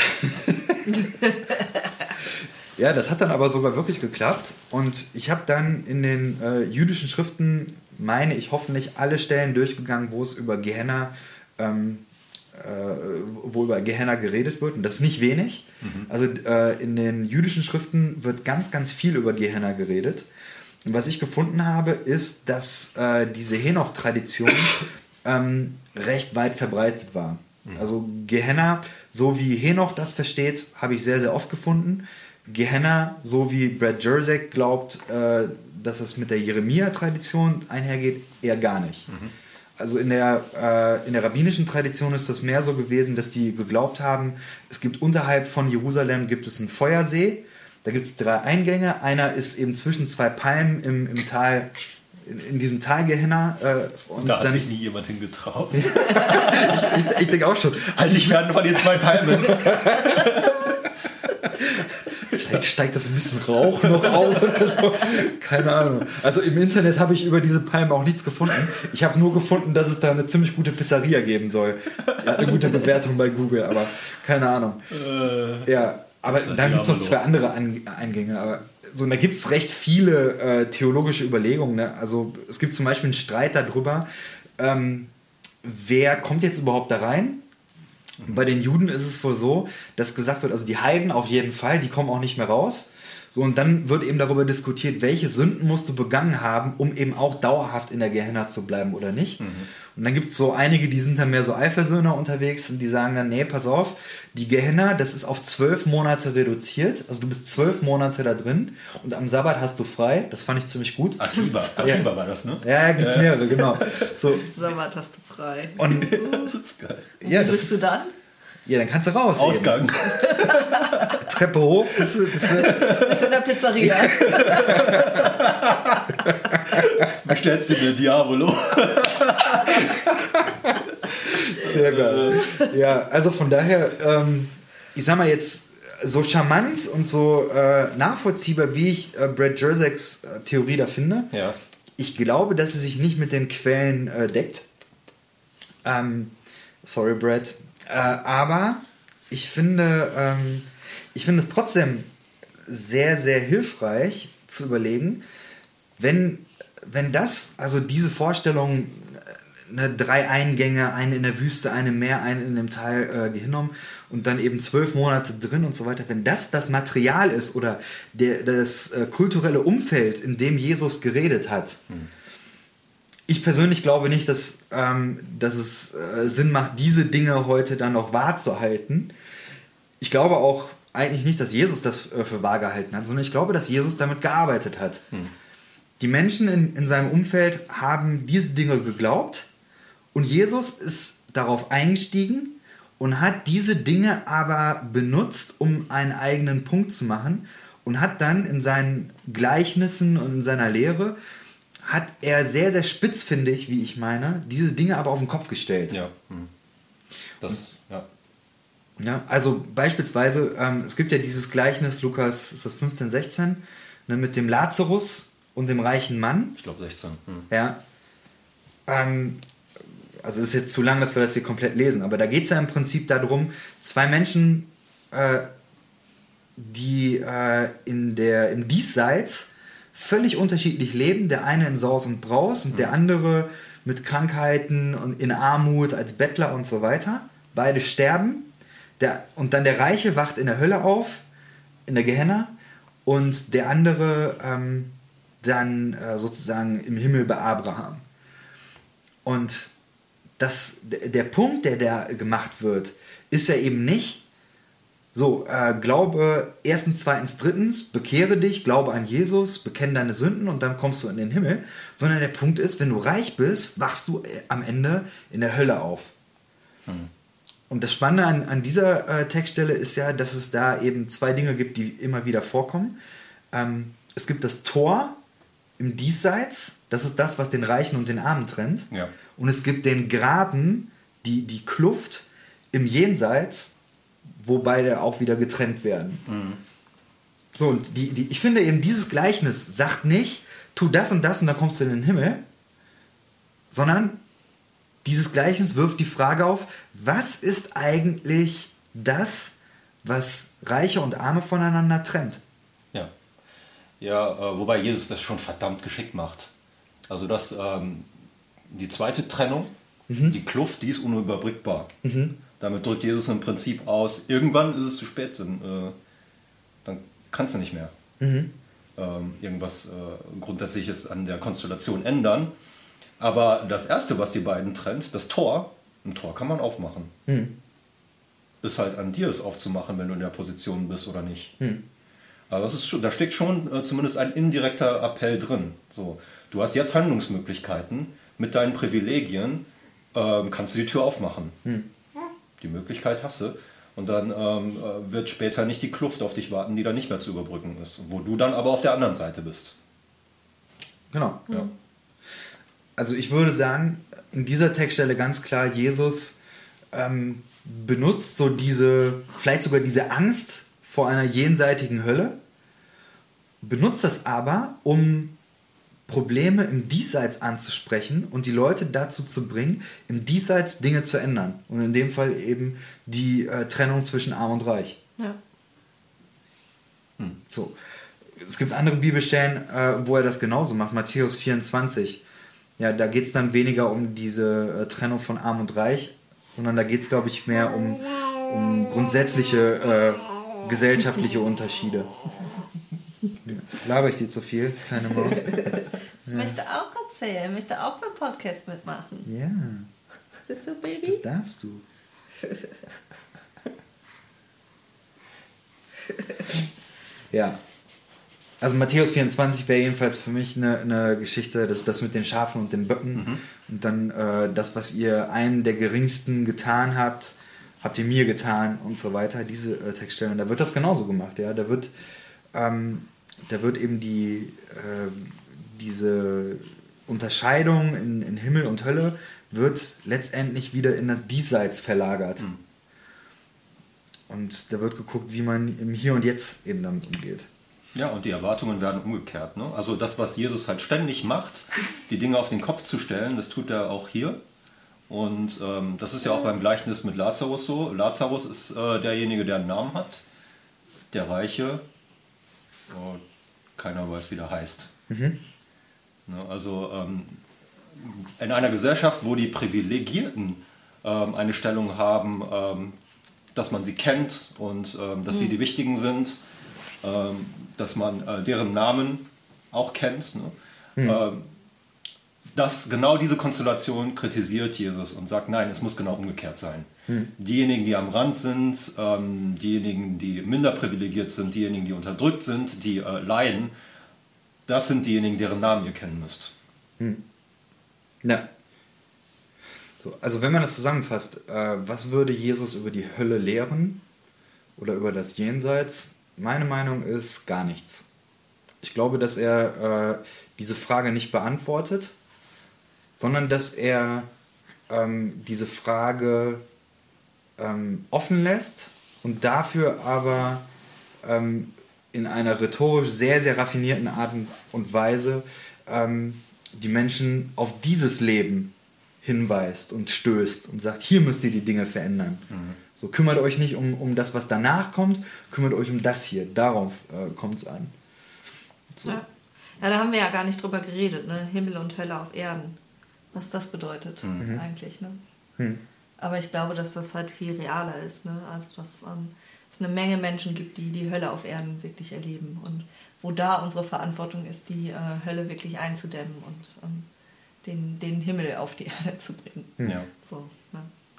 ja, das hat dann aber sogar wirklich geklappt und ich habe dann in den äh, jüdischen Schriften, meine ich, hoffentlich alle Stellen durchgegangen, wo es über Gehenna, ähm, äh, wo über Gehenna geredet wird und das ist nicht wenig. Mhm. Also äh, in den jüdischen Schriften wird ganz, ganz viel über Gehenna geredet. Und was ich gefunden habe, ist, dass äh, diese Henoch-Tradition ähm, recht weit verbreitet war. Also Gehenna, so wie Henoch das versteht, habe ich sehr, sehr oft gefunden. Gehenna, so wie Brad Jersak glaubt, äh, dass es mit der Jeremia-Tradition einhergeht, eher gar nicht. Mhm. Also in der, äh, in der rabbinischen Tradition ist das mehr so gewesen, dass die geglaubt haben, es gibt unterhalb von Jerusalem gibt es einen Feuersee, da gibt es drei Eingänge, einer ist eben zwischen zwei Palmen im, im Tal, in, in diesem Tal Gehenna. Äh, und da hat dann, sich nie jemand hingetraut. ich ich, ich denke auch schon. Halt dich fern von den zwei Palmen. Vielleicht steigt das ein bisschen Rauch noch auf oder so. Keine Ahnung. Also im Internet habe ich über diese Palmen auch nichts gefunden. Ich habe nur gefunden, dass es da eine ziemlich gute Pizzeria geben soll. Ja, eine gute Bewertung bei Google, aber keine Ahnung. Äh, ja, aber dann gibt es noch zwei andere An- Eingänge. Aber so, und da gibt es recht viele äh, theologische Überlegungen. Ne? Also es gibt zum Beispiel einen Streit darüber, ähm, wer kommt jetzt überhaupt da rein? Bei den Juden ist es wohl so, dass gesagt wird, also die Heiden auf jeden Fall, die kommen auch nicht mehr raus. So, und dann wird eben darüber diskutiert, welche Sünden musst du begangen haben, um eben auch dauerhaft in der Gehenna zu bleiben oder nicht. Mhm. Und dann gibt es so einige, die sind dann mehr so Eifersöhner unterwegs und die sagen dann, nee, pass auf, die Gehenna, das ist auf zwölf Monate reduziert. Also du bist zwölf Monate da drin und am Sabbat hast du frei. Das fand ich ziemlich gut. Akiba, Akiba ja. war das, ne? Ja, gibt es mehrere, genau. So. Sabbat hast du frei. Und das ist geil. Ja, Wo bist du dann? Ja, dann kannst du raus. Ausgang. Treppe hoch, bist du, bist du bist in der Pizzeria. Bestellst du dir Diavolo. Sehr geil. Ja, also von daher, ähm, ich sag mal jetzt, so charmant und so äh, nachvollziehbar, wie ich äh, Brad Jerseks äh, Theorie da finde, ja. Ich glaube, dass sie sich nicht mit den Quellen äh, deckt. Ähm, sorry, Brad. Äh, aber ich finde, ähm, ich finde es trotzdem sehr, sehr hilfreich zu überlegen, wenn, wenn das, also diese Vorstellung, eine drei Eingänge, eine in der Wüste, eine im Meer, eine in dem Tal äh, genommen und dann eben zwölf Monate drin und so weiter, wenn das das Material ist oder der, das äh, kulturelle Umfeld, in dem Jesus geredet hat, hm. Ich persönlich glaube nicht, dass, ähm, dass es äh, Sinn macht, diese Dinge heute dann noch wahrzuhalten. Ich glaube auch eigentlich nicht, dass Jesus das äh, für wahr gehalten hat, sondern ich glaube, dass Jesus damit gearbeitet hat. Hm. Die Menschen in, in seinem Umfeld haben diese Dinge geglaubt und Jesus ist darauf eingestiegen und hat diese Dinge aber benutzt, um einen eigenen Punkt zu machen und hat dann in seinen Gleichnissen und in seiner Lehre hat er sehr, sehr spitzfindig, wie ich meine, diese Dinge aber auf den Kopf gestellt. Ja. Das, ja. Ja, also beispielsweise, ähm, es gibt ja dieses Gleichnis, Lukas, ist das fünfzehn, sechzehn, ne, mit dem Lazarus und dem reichen Mann. Ich glaube sechzehn. Hm. Ja. Ähm, also es ist jetzt zu lang, dass wir das hier komplett lesen, aber da geht es ja im Prinzip darum, zwei Menschen, äh, die äh, in der, im Diesseits völlig unterschiedlich leben. Der eine in Saus und Braus und mhm. der andere mit Krankheiten und in Armut als Bettler und so weiter. Beide sterben. Der, und dann der Reiche wacht in der Hölle auf, in der Gehenna, und der andere ähm, dann äh, sozusagen im Himmel bei Abraham. Und das, der Punkt, der da gemacht wird, ist ja eben nicht, so, äh, glaube erstens, zweitens, drittens, bekehre dich, glaube an Jesus, bekenne deine Sünden und dann kommst du in den Himmel. Sondern der Punkt ist, wenn du reich bist, wachst du am Ende in der Hölle auf. Mhm. Und das Spannende an, an dieser äh, Textstelle ist ja, dass es da eben zwei Dinge gibt, die immer wieder vorkommen. Ähm, es gibt das Tor im Diesseits, das ist das, was den Reichen und den Armen trennt. Ja. Und es gibt den Graben, die, die Kluft im Jenseits, wo beide auch wieder getrennt werden. Mhm. So, und die, die, ich finde eben, dieses Gleichnis sagt nicht, tu das und das und dann kommst du in den Himmel, sondern dieses Gleichnis wirft die Frage auf, was ist eigentlich das, was Reiche und Arme voneinander trennt? Ja, ja äh, wobei Jesus das schon verdammt geschickt macht. Also das, ähm, die zweite Trennung, mhm. die Kluft, die ist unüberbrückbar. Mhm. Damit drückt Jesus im Prinzip aus, irgendwann ist es zu spät, dann, äh, dann kannst du nicht mehr mhm. ähm, irgendwas äh, Grundsätzliches an der Konstellation ändern. Aber das Erste, was die beiden trennt, das Tor, ein Tor kann man aufmachen. Mhm. Ist halt an dir, es aufzumachen, wenn du in der Position bist oder nicht. Mhm. Aber das ist schon, da steckt schon äh, zumindest ein indirekter Appell drin. So, du hast jetzt Handlungsmöglichkeiten, mit deinen Privilegien äh, kannst du die Tür aufmachen. Mhm. Die Möglichkeit hast du. Und dann ähm, wird später nicht die Kluft auf dich warten, die dann nicht mehr zu überbrücken ist. Wo du dann aber auf der anderen Seite bist. Genau. Ja. Also ich würde sagen, in dieser Textstelle ganz klar, Jesus ähm, benutzt so diese, vielleicht sogar diese Angst vor einer jenseitigen Hölle, benutzt das aber, um Probleme im Diesseits anzusprechen und die Leute dazu zu bringen, im Diesseits Dinge zu ändern. Und in dem Fall eben die äh, Trennung zwischen Arm und Reich. Ja. Hm. So. Es gibt andere Bibelstellen, äh, wo er das genauso macht. Matthäus vierundzwanzig. Ja, da geht es dann weniger um diese äh, Trennung von Arm und Reich, sondern da geht es, glaube ich, mehr um, um grundsätzliche äh, gesellschaftliche Unterschiede. Laber ich dir zu viel, kleine Maus? Ich möchte auch erzählen, möchte auch beim Podcast mitmachen. Ja. Siehst du, Baby? Das darfst du. Ja. Also Matthäus vierundzwanzig wäre jedenfalls für mich eine, eine Geschichte, das ist das mit den Schafen und den Böcken. Mhm. Und dann äh, das, was ihr einem der Geringsten getan habt, habt ihr mir getan und so weiter. Diese äh, Textstellen. Da wird das genauso gemacht. Ja? Da wird, ähm, da wird eben die, äh, diese Unterscheidung in, in Himmel und Hölle wird letztendlich wieder in das Diesseits verlagert. Mhm. Und da wird geguckt, wie man im Hier und Jetzt eben damit umgeht. Ja, und die Erwartungen werden umgekehrt. Ne? Also das, was Jesus halt ständig macht, die Dinge auf den Kopf zu stellen, das tut er auch hier. Und ähm, das ist ja auch beim Gleichnis mit Lazarus so. Lazarus ist äh, derjenige, der einen Namen hat. Der Reiche, oh, keiner weiß, wie der heißt. Mhm. Ne? Also ähm, in einer Gesellschaft, wo die Privilegierten ähm, eine Stellung haben, ähm, dass man sie kennt und ähm, dass mhm. sie die Wichtigen sind, ähm, dass man äh, deren Namen auch kennt. Ne? Mhm. Ähm, das, genau diese Konstellation kritisiert Jesus und sagt, nein, es muss genau umgekehrt sein. Mhm. Diejenigen, die am Rand sind, ähm, diejenigen, die minder privilegiert sind, diejenigen, die unterdrückt sind, die äh, leiden, das sind diejenigen, deren Namen ihr kennen müsst. Mhm. Ja. So, also wenn man das zusammenfasst, äh, was würde Jesus über die Hölle lehren oder über das Jenseits? Meine Meinung ist gar nichts. Ich glaube, dass er äh, diese Frage nicht beantwortet, sondern dass er ähm, diese Frage ähm, offen lässt und dafür aber ähm, in einer rhetorisch sehr, sehr raffinierten Art und Weise ähm, die Menschen auf dieses Leben hinweist und stößt und sagt, hier müsst ihr die Dinge verändern. Mhm. So, kümmert euch nicht um, um das, was danach kommt, kümmert euch um das hier. Darauf äh, kommt es an. So. Ja. ja, da haben wir ja gar nicht drüber geredet, ne? Himmel und Hölle auf Erden. Was das bedeutet mhm. eigentlich. Ne? Mhm. Aber ich glaube, dass das halt viel realer ist. Ne? Also, dass ähm, es eine Menge Menschen gibt, die die Hölle auf Erden wirklich erleben. Und wo da unsere Verantwortung ist, die äh, Hölle wirklich einzudämmen und ähm, Den, den Himmel auf die Erde zu bringen. Ja. So, ne?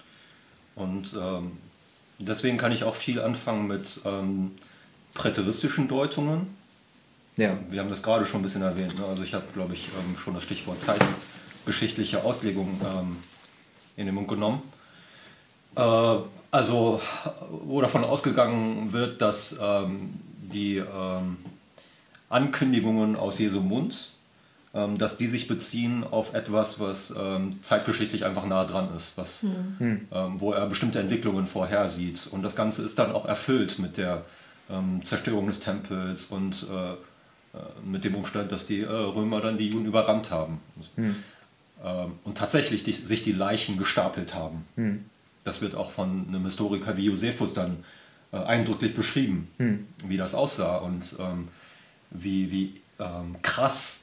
Und ähm, deswegen kann ich auch viel anfangen mit ähm, präteristischen Deutungen. Ja. Wir haben das gerade schon ein bisschen erwähnt. Ne? Also ich habe, glaube ich, ähm, schon das Stichwort zeitgeschichtliche Auslegung ähm, in den Mund genommen. Äh, also wo davon ausgegangen wird, dass ähm, die ähm, Ankündigungen aus Jesu Mund, dass die sich beziehen auf etwas, was ähm, zeitgeschichtlich einfach nah dran ist, was, mhm. ähm, wo er bestimmte Entwicklungen vorhersieht. Und das Ganze ist dann auch erfüllt mit der ähm, Zerstörung des Tempels und äh, äh, mit dem Umstand, dass die äh, Römer dann die Juden überrannt haben. Mhm. Ähm, und tatsächlich die, sich die Leichen gestapelt haben. Mhm. Das wird auch von einem Historiker wie Josephus dann äh, eindrücklich beschrieben, mhm. wie das aussah und ähm, wie, wie ähm, krass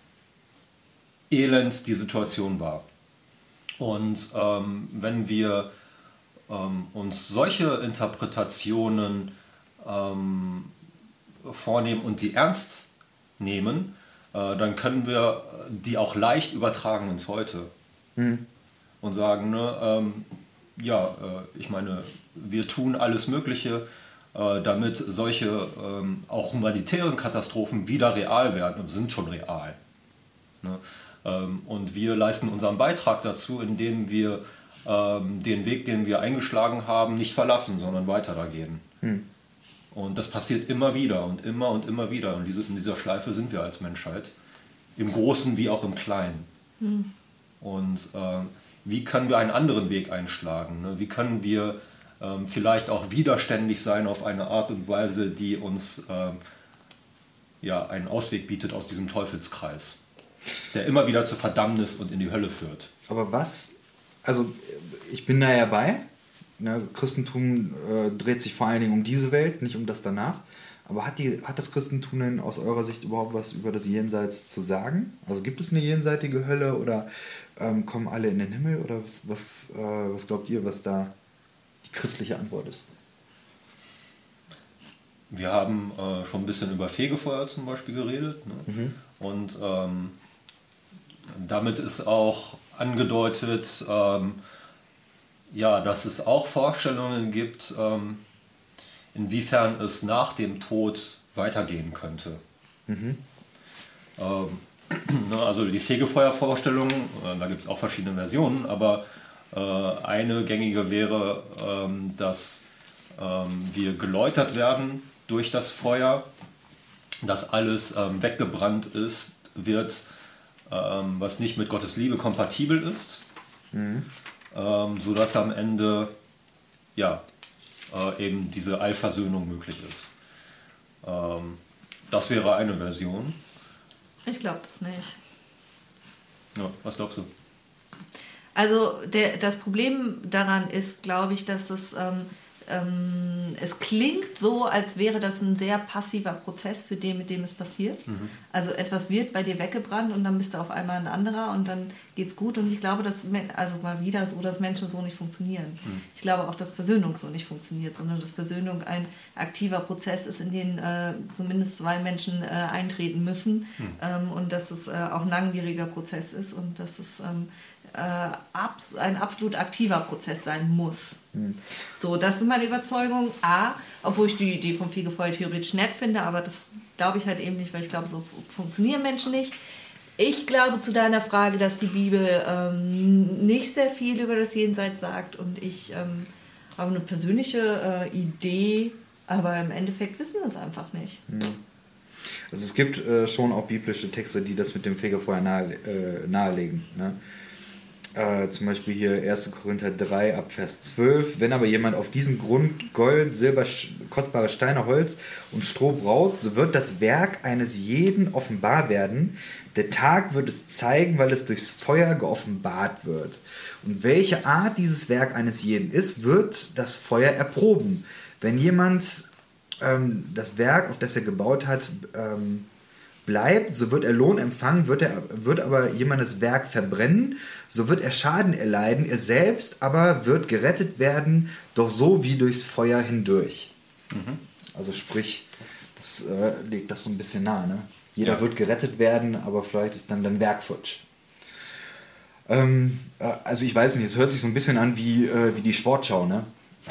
elend die Situation war. Und ähm, wenn wir ähm, uns solche Interpretationen ähm, vornehmen und die ernst nehmen, äh, dann können wir die auch leicht übertragen ins Heute. Mhm. Und sagen, ne, ähm, ja, äh, ich meine, wir tun alles Mögliche, äh, damit solche ähm, auch humanitären Katastrophen wieder real werden und sind schon real. Ne? Und wir leisten unseren Beitrag dazu, indem wir ähm, den Weg, den wir eingeschlagen haben, nicht verlassen, sondern weiter da gehen. Hm. Und das passiert immer wieder und immer und immer wieder. Und diese, in dieser Schleife sind wir als Menschheit, im Großen wie auch im Kleinen. Hm. Und ähm, wie können wir einen anderen Weg einschlagen? Ne? Wie können wir ähm, vielleicht auch widerständig sein auf eine Art und Weise, die uns ähm, ja, einen Ausweg bietet aus diesem Teufelskreis, der immer wieder zur Verdammnis und in die Hölle führt. Aber was, also ich bin da ja bei, ne, Christentum äh, dreht sich vor allen Dingen um diese Welt, nicht um das danach, aber hat, die, hat das Christentum denn aus eurer Sicht überhaupt was über das Jenseits zu sagen? Also gibt es eine jenseitige Hölle oder ähm, kommen alle in den Himmel oder was, was, äh, was glaubt ihr, was da die christliche Antwort ist. Wir haben äh, schon ein bisschen über Fegefeuer zum Beispiel geredet. Ne? Mhm. Und ähm, damit ist auch angedeutet, ähm, ja, dass es auch Vorstellungen gibt, ähm, inwiefern es nach dem Tod weitergehen könnte. Mhm. Ähm, ne, also die Fegefeuervorstellung, äh, da gibt es auch verschiedene Versionen, aber äh, eine gängige wäre, ähm, dass ähm, wir geläutert werden durch das Feuer, dass alles ähm, weggebrannt ist, wird, ähm, was nicht mit Gottes Liebe kompatibel ist, mhm. ähm, sodass am Ende ja, äh, eben diese Allversöhnung möglich ist. Ähm, das wäre eine Version. Ich glaube das nicht. Ja, was glaubst du? Also der, das Problem daran ist, glaube ich, dass es, ähm, ähm, es klingt so, als wäre das ein sehr passiver Prozess für den, mit dem es passiert. Mhm. Also etwas wird bei dir weggebrannt und dann bist du auf einmal ein anderer und dann geht's gut. Und ich glaube, dass, also mal wieder so, dass Menschen so nicht funktionieren. Mhm. Ich glaube auch, dass Versöhnung so nicht funktioniert, sondern dass Versöhnung ein aktiver Prozess ist, in den äh, zumindest zwei Menschen äh, eintreten müssen mhm. ähm, und dass es äh, auch ein langwieriger Prozess ist und dass es ähm, Äh, abs- ein absolut aktiver Prozess sein muss. Mhm. So, das ist meine Überzeugung. A, obwohl ich die Idee vom Fegefeuer theoretisch nett finde, aber das glaube ich halt eben nicht, weil ich glaube, so f- funktionieren Menschen nicht. Ich glaube zu deiner Frage, dass die Bibel ähm, nicht sehr viel über das Jenseits sagt und ich ähm, habe eine persönliche äh, Idee, aber im Endeffekt wissen wir es einfach nicht. Mhm. Also es gibt äh, schon auch biblische Texte, die das mit dem Fegefeuer nahe, äh, nahelegen, ne? Äh, zum Beispiel hier erster Korinther drei ab Vers zwölf. Wenn aber jemand auf diesen Grund Gold, Silber, kostbare Steine, Holz und Stroh braut, so wird das Werk eines jeden offenbar werden. Der Tag wird es zeigen, weil es durchs Feuer geoffenbart wird. Und welche Art dieses Werk eines jeden ist, wird das Feuer erproben. Wenn jemand ähm, das Werk, auf das er gebaut hat, ähm, bleibt, so wird er Lohn empfangen, wird, er, wird aber jemandes Werk verbrennen, so wird er Schaden erleiden, er selbst aber wird gerettet werden, doch so wie durchs Feuer hindurch. Mhm. Also sprich, das äh, legt das so ein bisschen nahe. Ne? Jeder ja. wird gerettet werden, aber vielleicht ist dann dein Werk futsch. Ähm, äh, also ich weiß nicht, es hört sich so ein bisschen an wie, äh, wie die Sportschau, ne?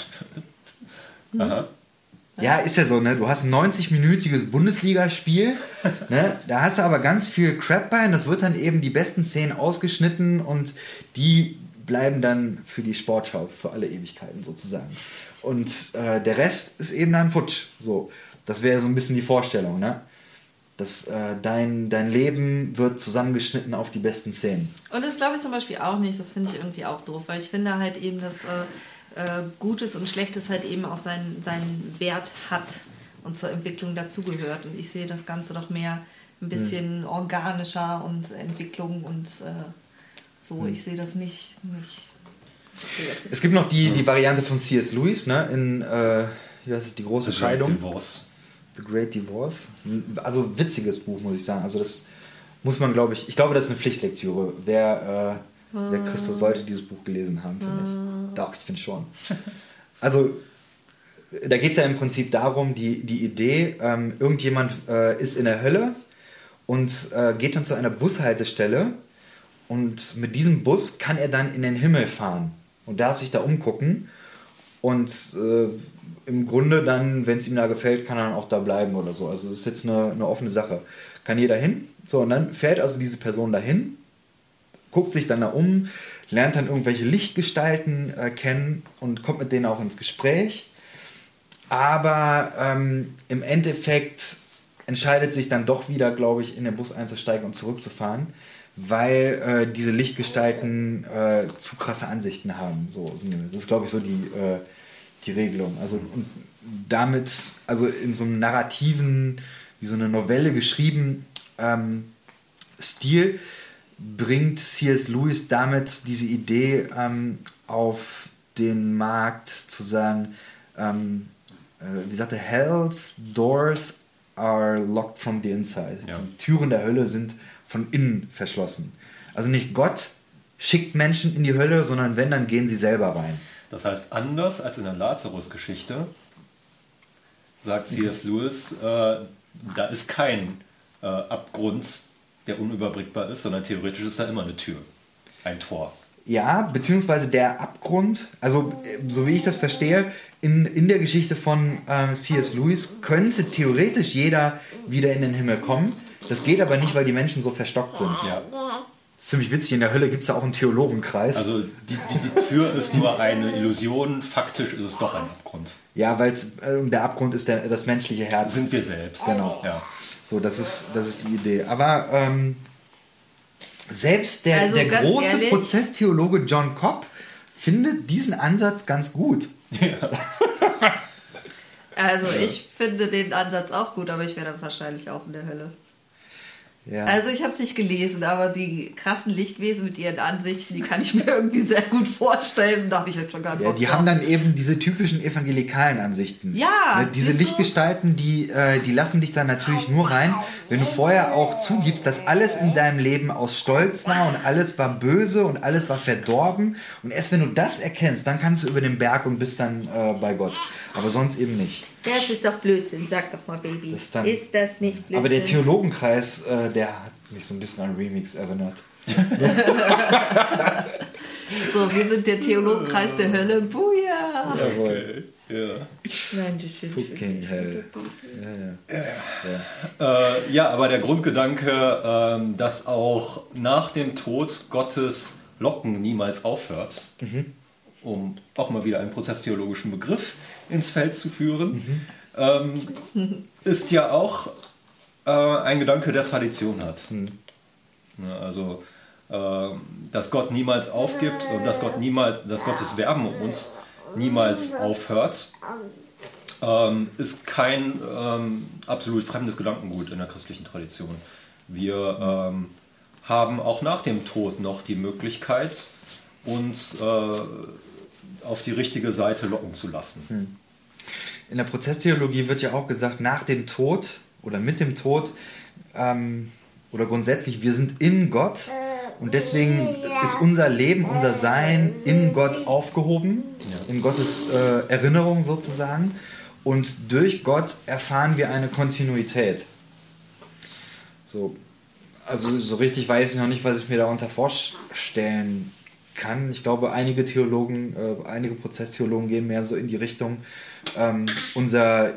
Aha. Ja, ist ja so, ne? Du hast ein neunzig-minütiges Bundesligaspiel, ne? Da hast du aber ganz viel Crap bei und das wird dann eben die besten Szenen ausgeschnitten und die bleiben dann für die Sportschau für alle Ewigkeiten sozusagen. Und äh, der Rest ist eben dann futsch. So, das wäre so ein bisschen die Vorstellung, ne? Das, äh, dein, dein Leben wird zusammengeschnitten auf die besten Szenen. Und das glaube ich zum Beispiel auch nicht. Das finde ich irgendwie auch doof, weil ich finde halt eben, dass äh, äh, Gutes und Schlechtes halt eben auch seinen, seinen Wert hat und zur Entwicklung dazugehört. Und ich sehe das Ganze doch mehr ein bisschen hm. organischer und Entwicklung und äh, so. Hm. Ich sehe das nicht... nicht Es gibt noch die, die Variante von C S. Lewis, ne, in äh, wie heißt es, die große The Scheidung. Great Divorce. The Great Divorce. Also witziges Buch, muss ich sagen. Also das muss man, glaube ich, ich glaube, das ist eine Pflichtlektüre. Wer, äh, uh. wer Christus sollte dieses Buch gelesen haben, finde ich. Doch, ich finde schon. Also da geht es ja im Prinzip darum, die, die Idee, ähm, irgendjemand äh, ist in der Hölle und äh, geht dann zu einer Bushaltestelle und mit diesem Bus kann er dann in den Himmel fahren und darf sich da umgucken und äh, im Grunde dann, wenn es ihm da gefällt, kann er dann auch da bleiben oder so. Also das ist jetzt eine, eine offene Sache. Kann jeder hin. So, und dann fährt also diese Person dahin, guckt sich dann da um, lernt dann irgendwelche Lichtgestalten äh, kennen und kommt mit denen auch ins Gespräch. Aber ähm, im Endeffekt entscheidet sich dann doch wieder, glaube ich, in den Bus einzusteigen und zurückzufahren, weil äh, diese Lichtgestalten äh, zu krasse Ansichten haben. So, das ist, glaube ich, so die... Äh, die Regelung. Also und damit, also in so einem narrativen, wie so eine Novelle geschrieben, ähm, Stil, bringt C S. Lewis damit diese Idee ähm, auf den Markt zu sagen, ähm, äh, wie sagt er, Hell's doors are locked from the inside. Ja. Die Türen der Hölle sind von innen verschlossen. Also nicht Gott schickt Menschen in die Hölle, sondern wenn, dann gehen sie selber rein. Das heißt, anders als in der Lazarus-Geschichte, sagt C S. Lewis, äh, da ist kein äh, Abgrund, der unüberbrückbar ist, sondern theoretisch ist da immer eine Tür, ein Tor. Ja, beziehungsweise der Abgrund, also so wie ich das verstehe, in, in der Geschichte von äh, C S. Lewis könnte theoretisch jeder wieder in den Himmel kommen. Das geht aber nicht, weil die Menschen so verstockt sind. Ja. Das ist ziemlich witzig, in der Hölle gibt es ja auch einen Theologenkreis. Also die, die, die Tür ist nur eine Illusion, faktisch ist es doch ein Abgrund. Ja, weil äh, der Abgrund ist der, das menschliche Herz. Sind wir selbst. Genau. Ja. So, das ist, das ist die Idee. Aber ähm, selbst der, Also der ganz große ehrlich, Prozesstheologe John Cobb findet diesen Ansatz ganz gut. Ja. Also ich finde den Ansatz auch gut, aber ich wäre dann wahrscheinlich auch in der Hölle. Ja. Also ich habe es nicht gelesen, aber die krassen Lichtwesen mit ihren Ansichten, die kann ich mir irgendwie sehr gut vorstellen. Da habe ich jetzt schon gar keinen Ja, Bock die drauf. haben dann eben diese typischen evangelikalen Ansichten. Ja, Ne, diese siehst du? Lichtgestalten, die, äh, die lassen dich dann natürlich nur rein, wenn du vorher auch zugibst, dass alles in deinem Leben aus Stolz war und alles war böse und alles war verdorben. Und erst wenn du das erkennst, dann kannst du über den Berg und bist dann äh, bei Gott. Aber sonst eben nicht. Das ist doch Blödsinn, sag doch mal, Baby. Das ist dann- ist das nicht Blödsinn? Aber der Theologenkreis, äh, der hat mich so ein bisschen an Remix erinnert. So, wir sind der Theologenkreis der Hölle. Buja! Jawohl. Ja. Nein, das ist Fucking hell. Ja, ja. Äh, ja, aber der Grundgedanke, ähm, dass auch nach dem Tod Gottes Locken niemals aufhört, Mhm. um auch mal wieder einen prozesstheologischen Begriff ins Feld zu führen, mhm. ähm, ist ja auch äh, ein Gedanke, der Tradition hat. Mhm. Ja, also, äh, dass Gott niemals aufgibt und dass Gott niemals, dass Gottes Werben um uns niemals aufhört, ähm, ist kein ähm, absolut fremdes Gedankengut in der christlichen Tradition. Wir ähm, haben auch nach dem Tod noch die Möglichkeit, uns äh, auf die richtige Seite locken zu lassen. In der Prozesstheologie wird ja auch gesagt, nach dem Tod oder mit dem Tod ähm, oder grundsätzlich, wir sind in Gott und deswegen ist unser Leben, unser Sein in Gott aufgehoben, Ja. in Gottes äh, Erinnerung sozusagen, und durch Gott erfahren wir eine Kontinuität. So, also so richtig weiß ich noch nicht, was ich mir darunter vorstellen kann. Ich glaube, einige Theologen, äh, einige Prozesstheologen gehen mehr so in die Richtung, ähm, unser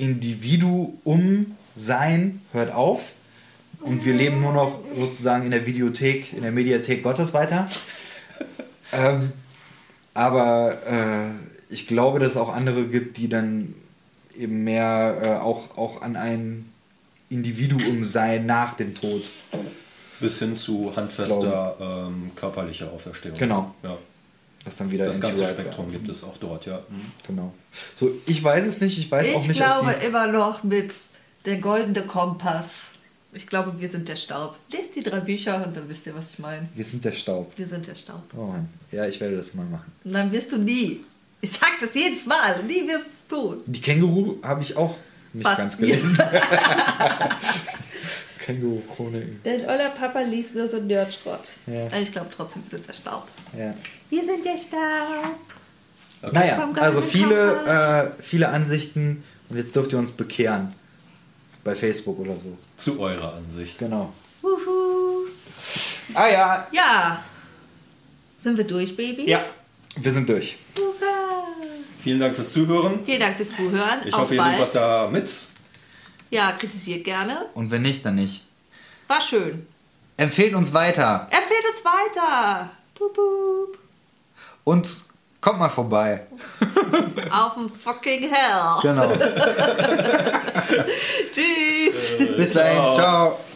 Individuum-Sein hört auf und wir leben nur noch sozusagen in der Videothek, in der Mediathek Gottes weiter. Ähm, aber äh, ich glaube, dass es auch andere gibt, die dann eben mehr äh, auch, auch an ein Individuum sein nach dem Tod. Bis hin zu handfester ähm, körperlicher Auferstehung. Genau. Ja. Das dann wieder Das ganze Interior- Spektrum gibt es auch dort, ja. Genau. So, ich weiß es nicht, ich weiß auch Ich nicht, glaube ob die... immer noch mit der goldene Kompass. Ich glaube, wir sind der Staub. Lest die drei Bücher und dann wisst ihr, was ich meine. Wir sind der Staub. Wir sind der Staub. Oh Mann. Ja, ich werde das mal machen. Und dann wirst du nie. Ich sag das jedes Mal. Nie wirst du es tun. Die Känguru habe ich auch nicht Fast ganz nie. gelesen. Känguru-Chroniken. Denn euer Papa liest nur so Nerdschrott. Ja. Also ich glaube trotzdem, wir sind der Staub. Ja. Wir sind der Staub. Naja, Vom also goldenen viele, Kompass. äh, viele Ansichten und jetzt dürft ihr uns bekehren. Bei Facebook oder so. Zu eurer Ansicht. Genau. Wuhu. Ah ja. Ja. Sind wir durch, Baby? Ja. Wir sind durch. Hurra. Vielen Dank fürs Zuhören. Vielen Dank fürs Zuhören. Ich Auf hoffe, ihr nehmt was bald. da mit. Ja, kritisiert gerne. Und wenn nicht, dann nicht. War schön. Empfehlt uns weiter. Empfehlt uns weiter. Boop, boop. Und kommt mal vorbei. Auf dem fucking Hell. Genau. Tschüss. Bis dahin. Ciao.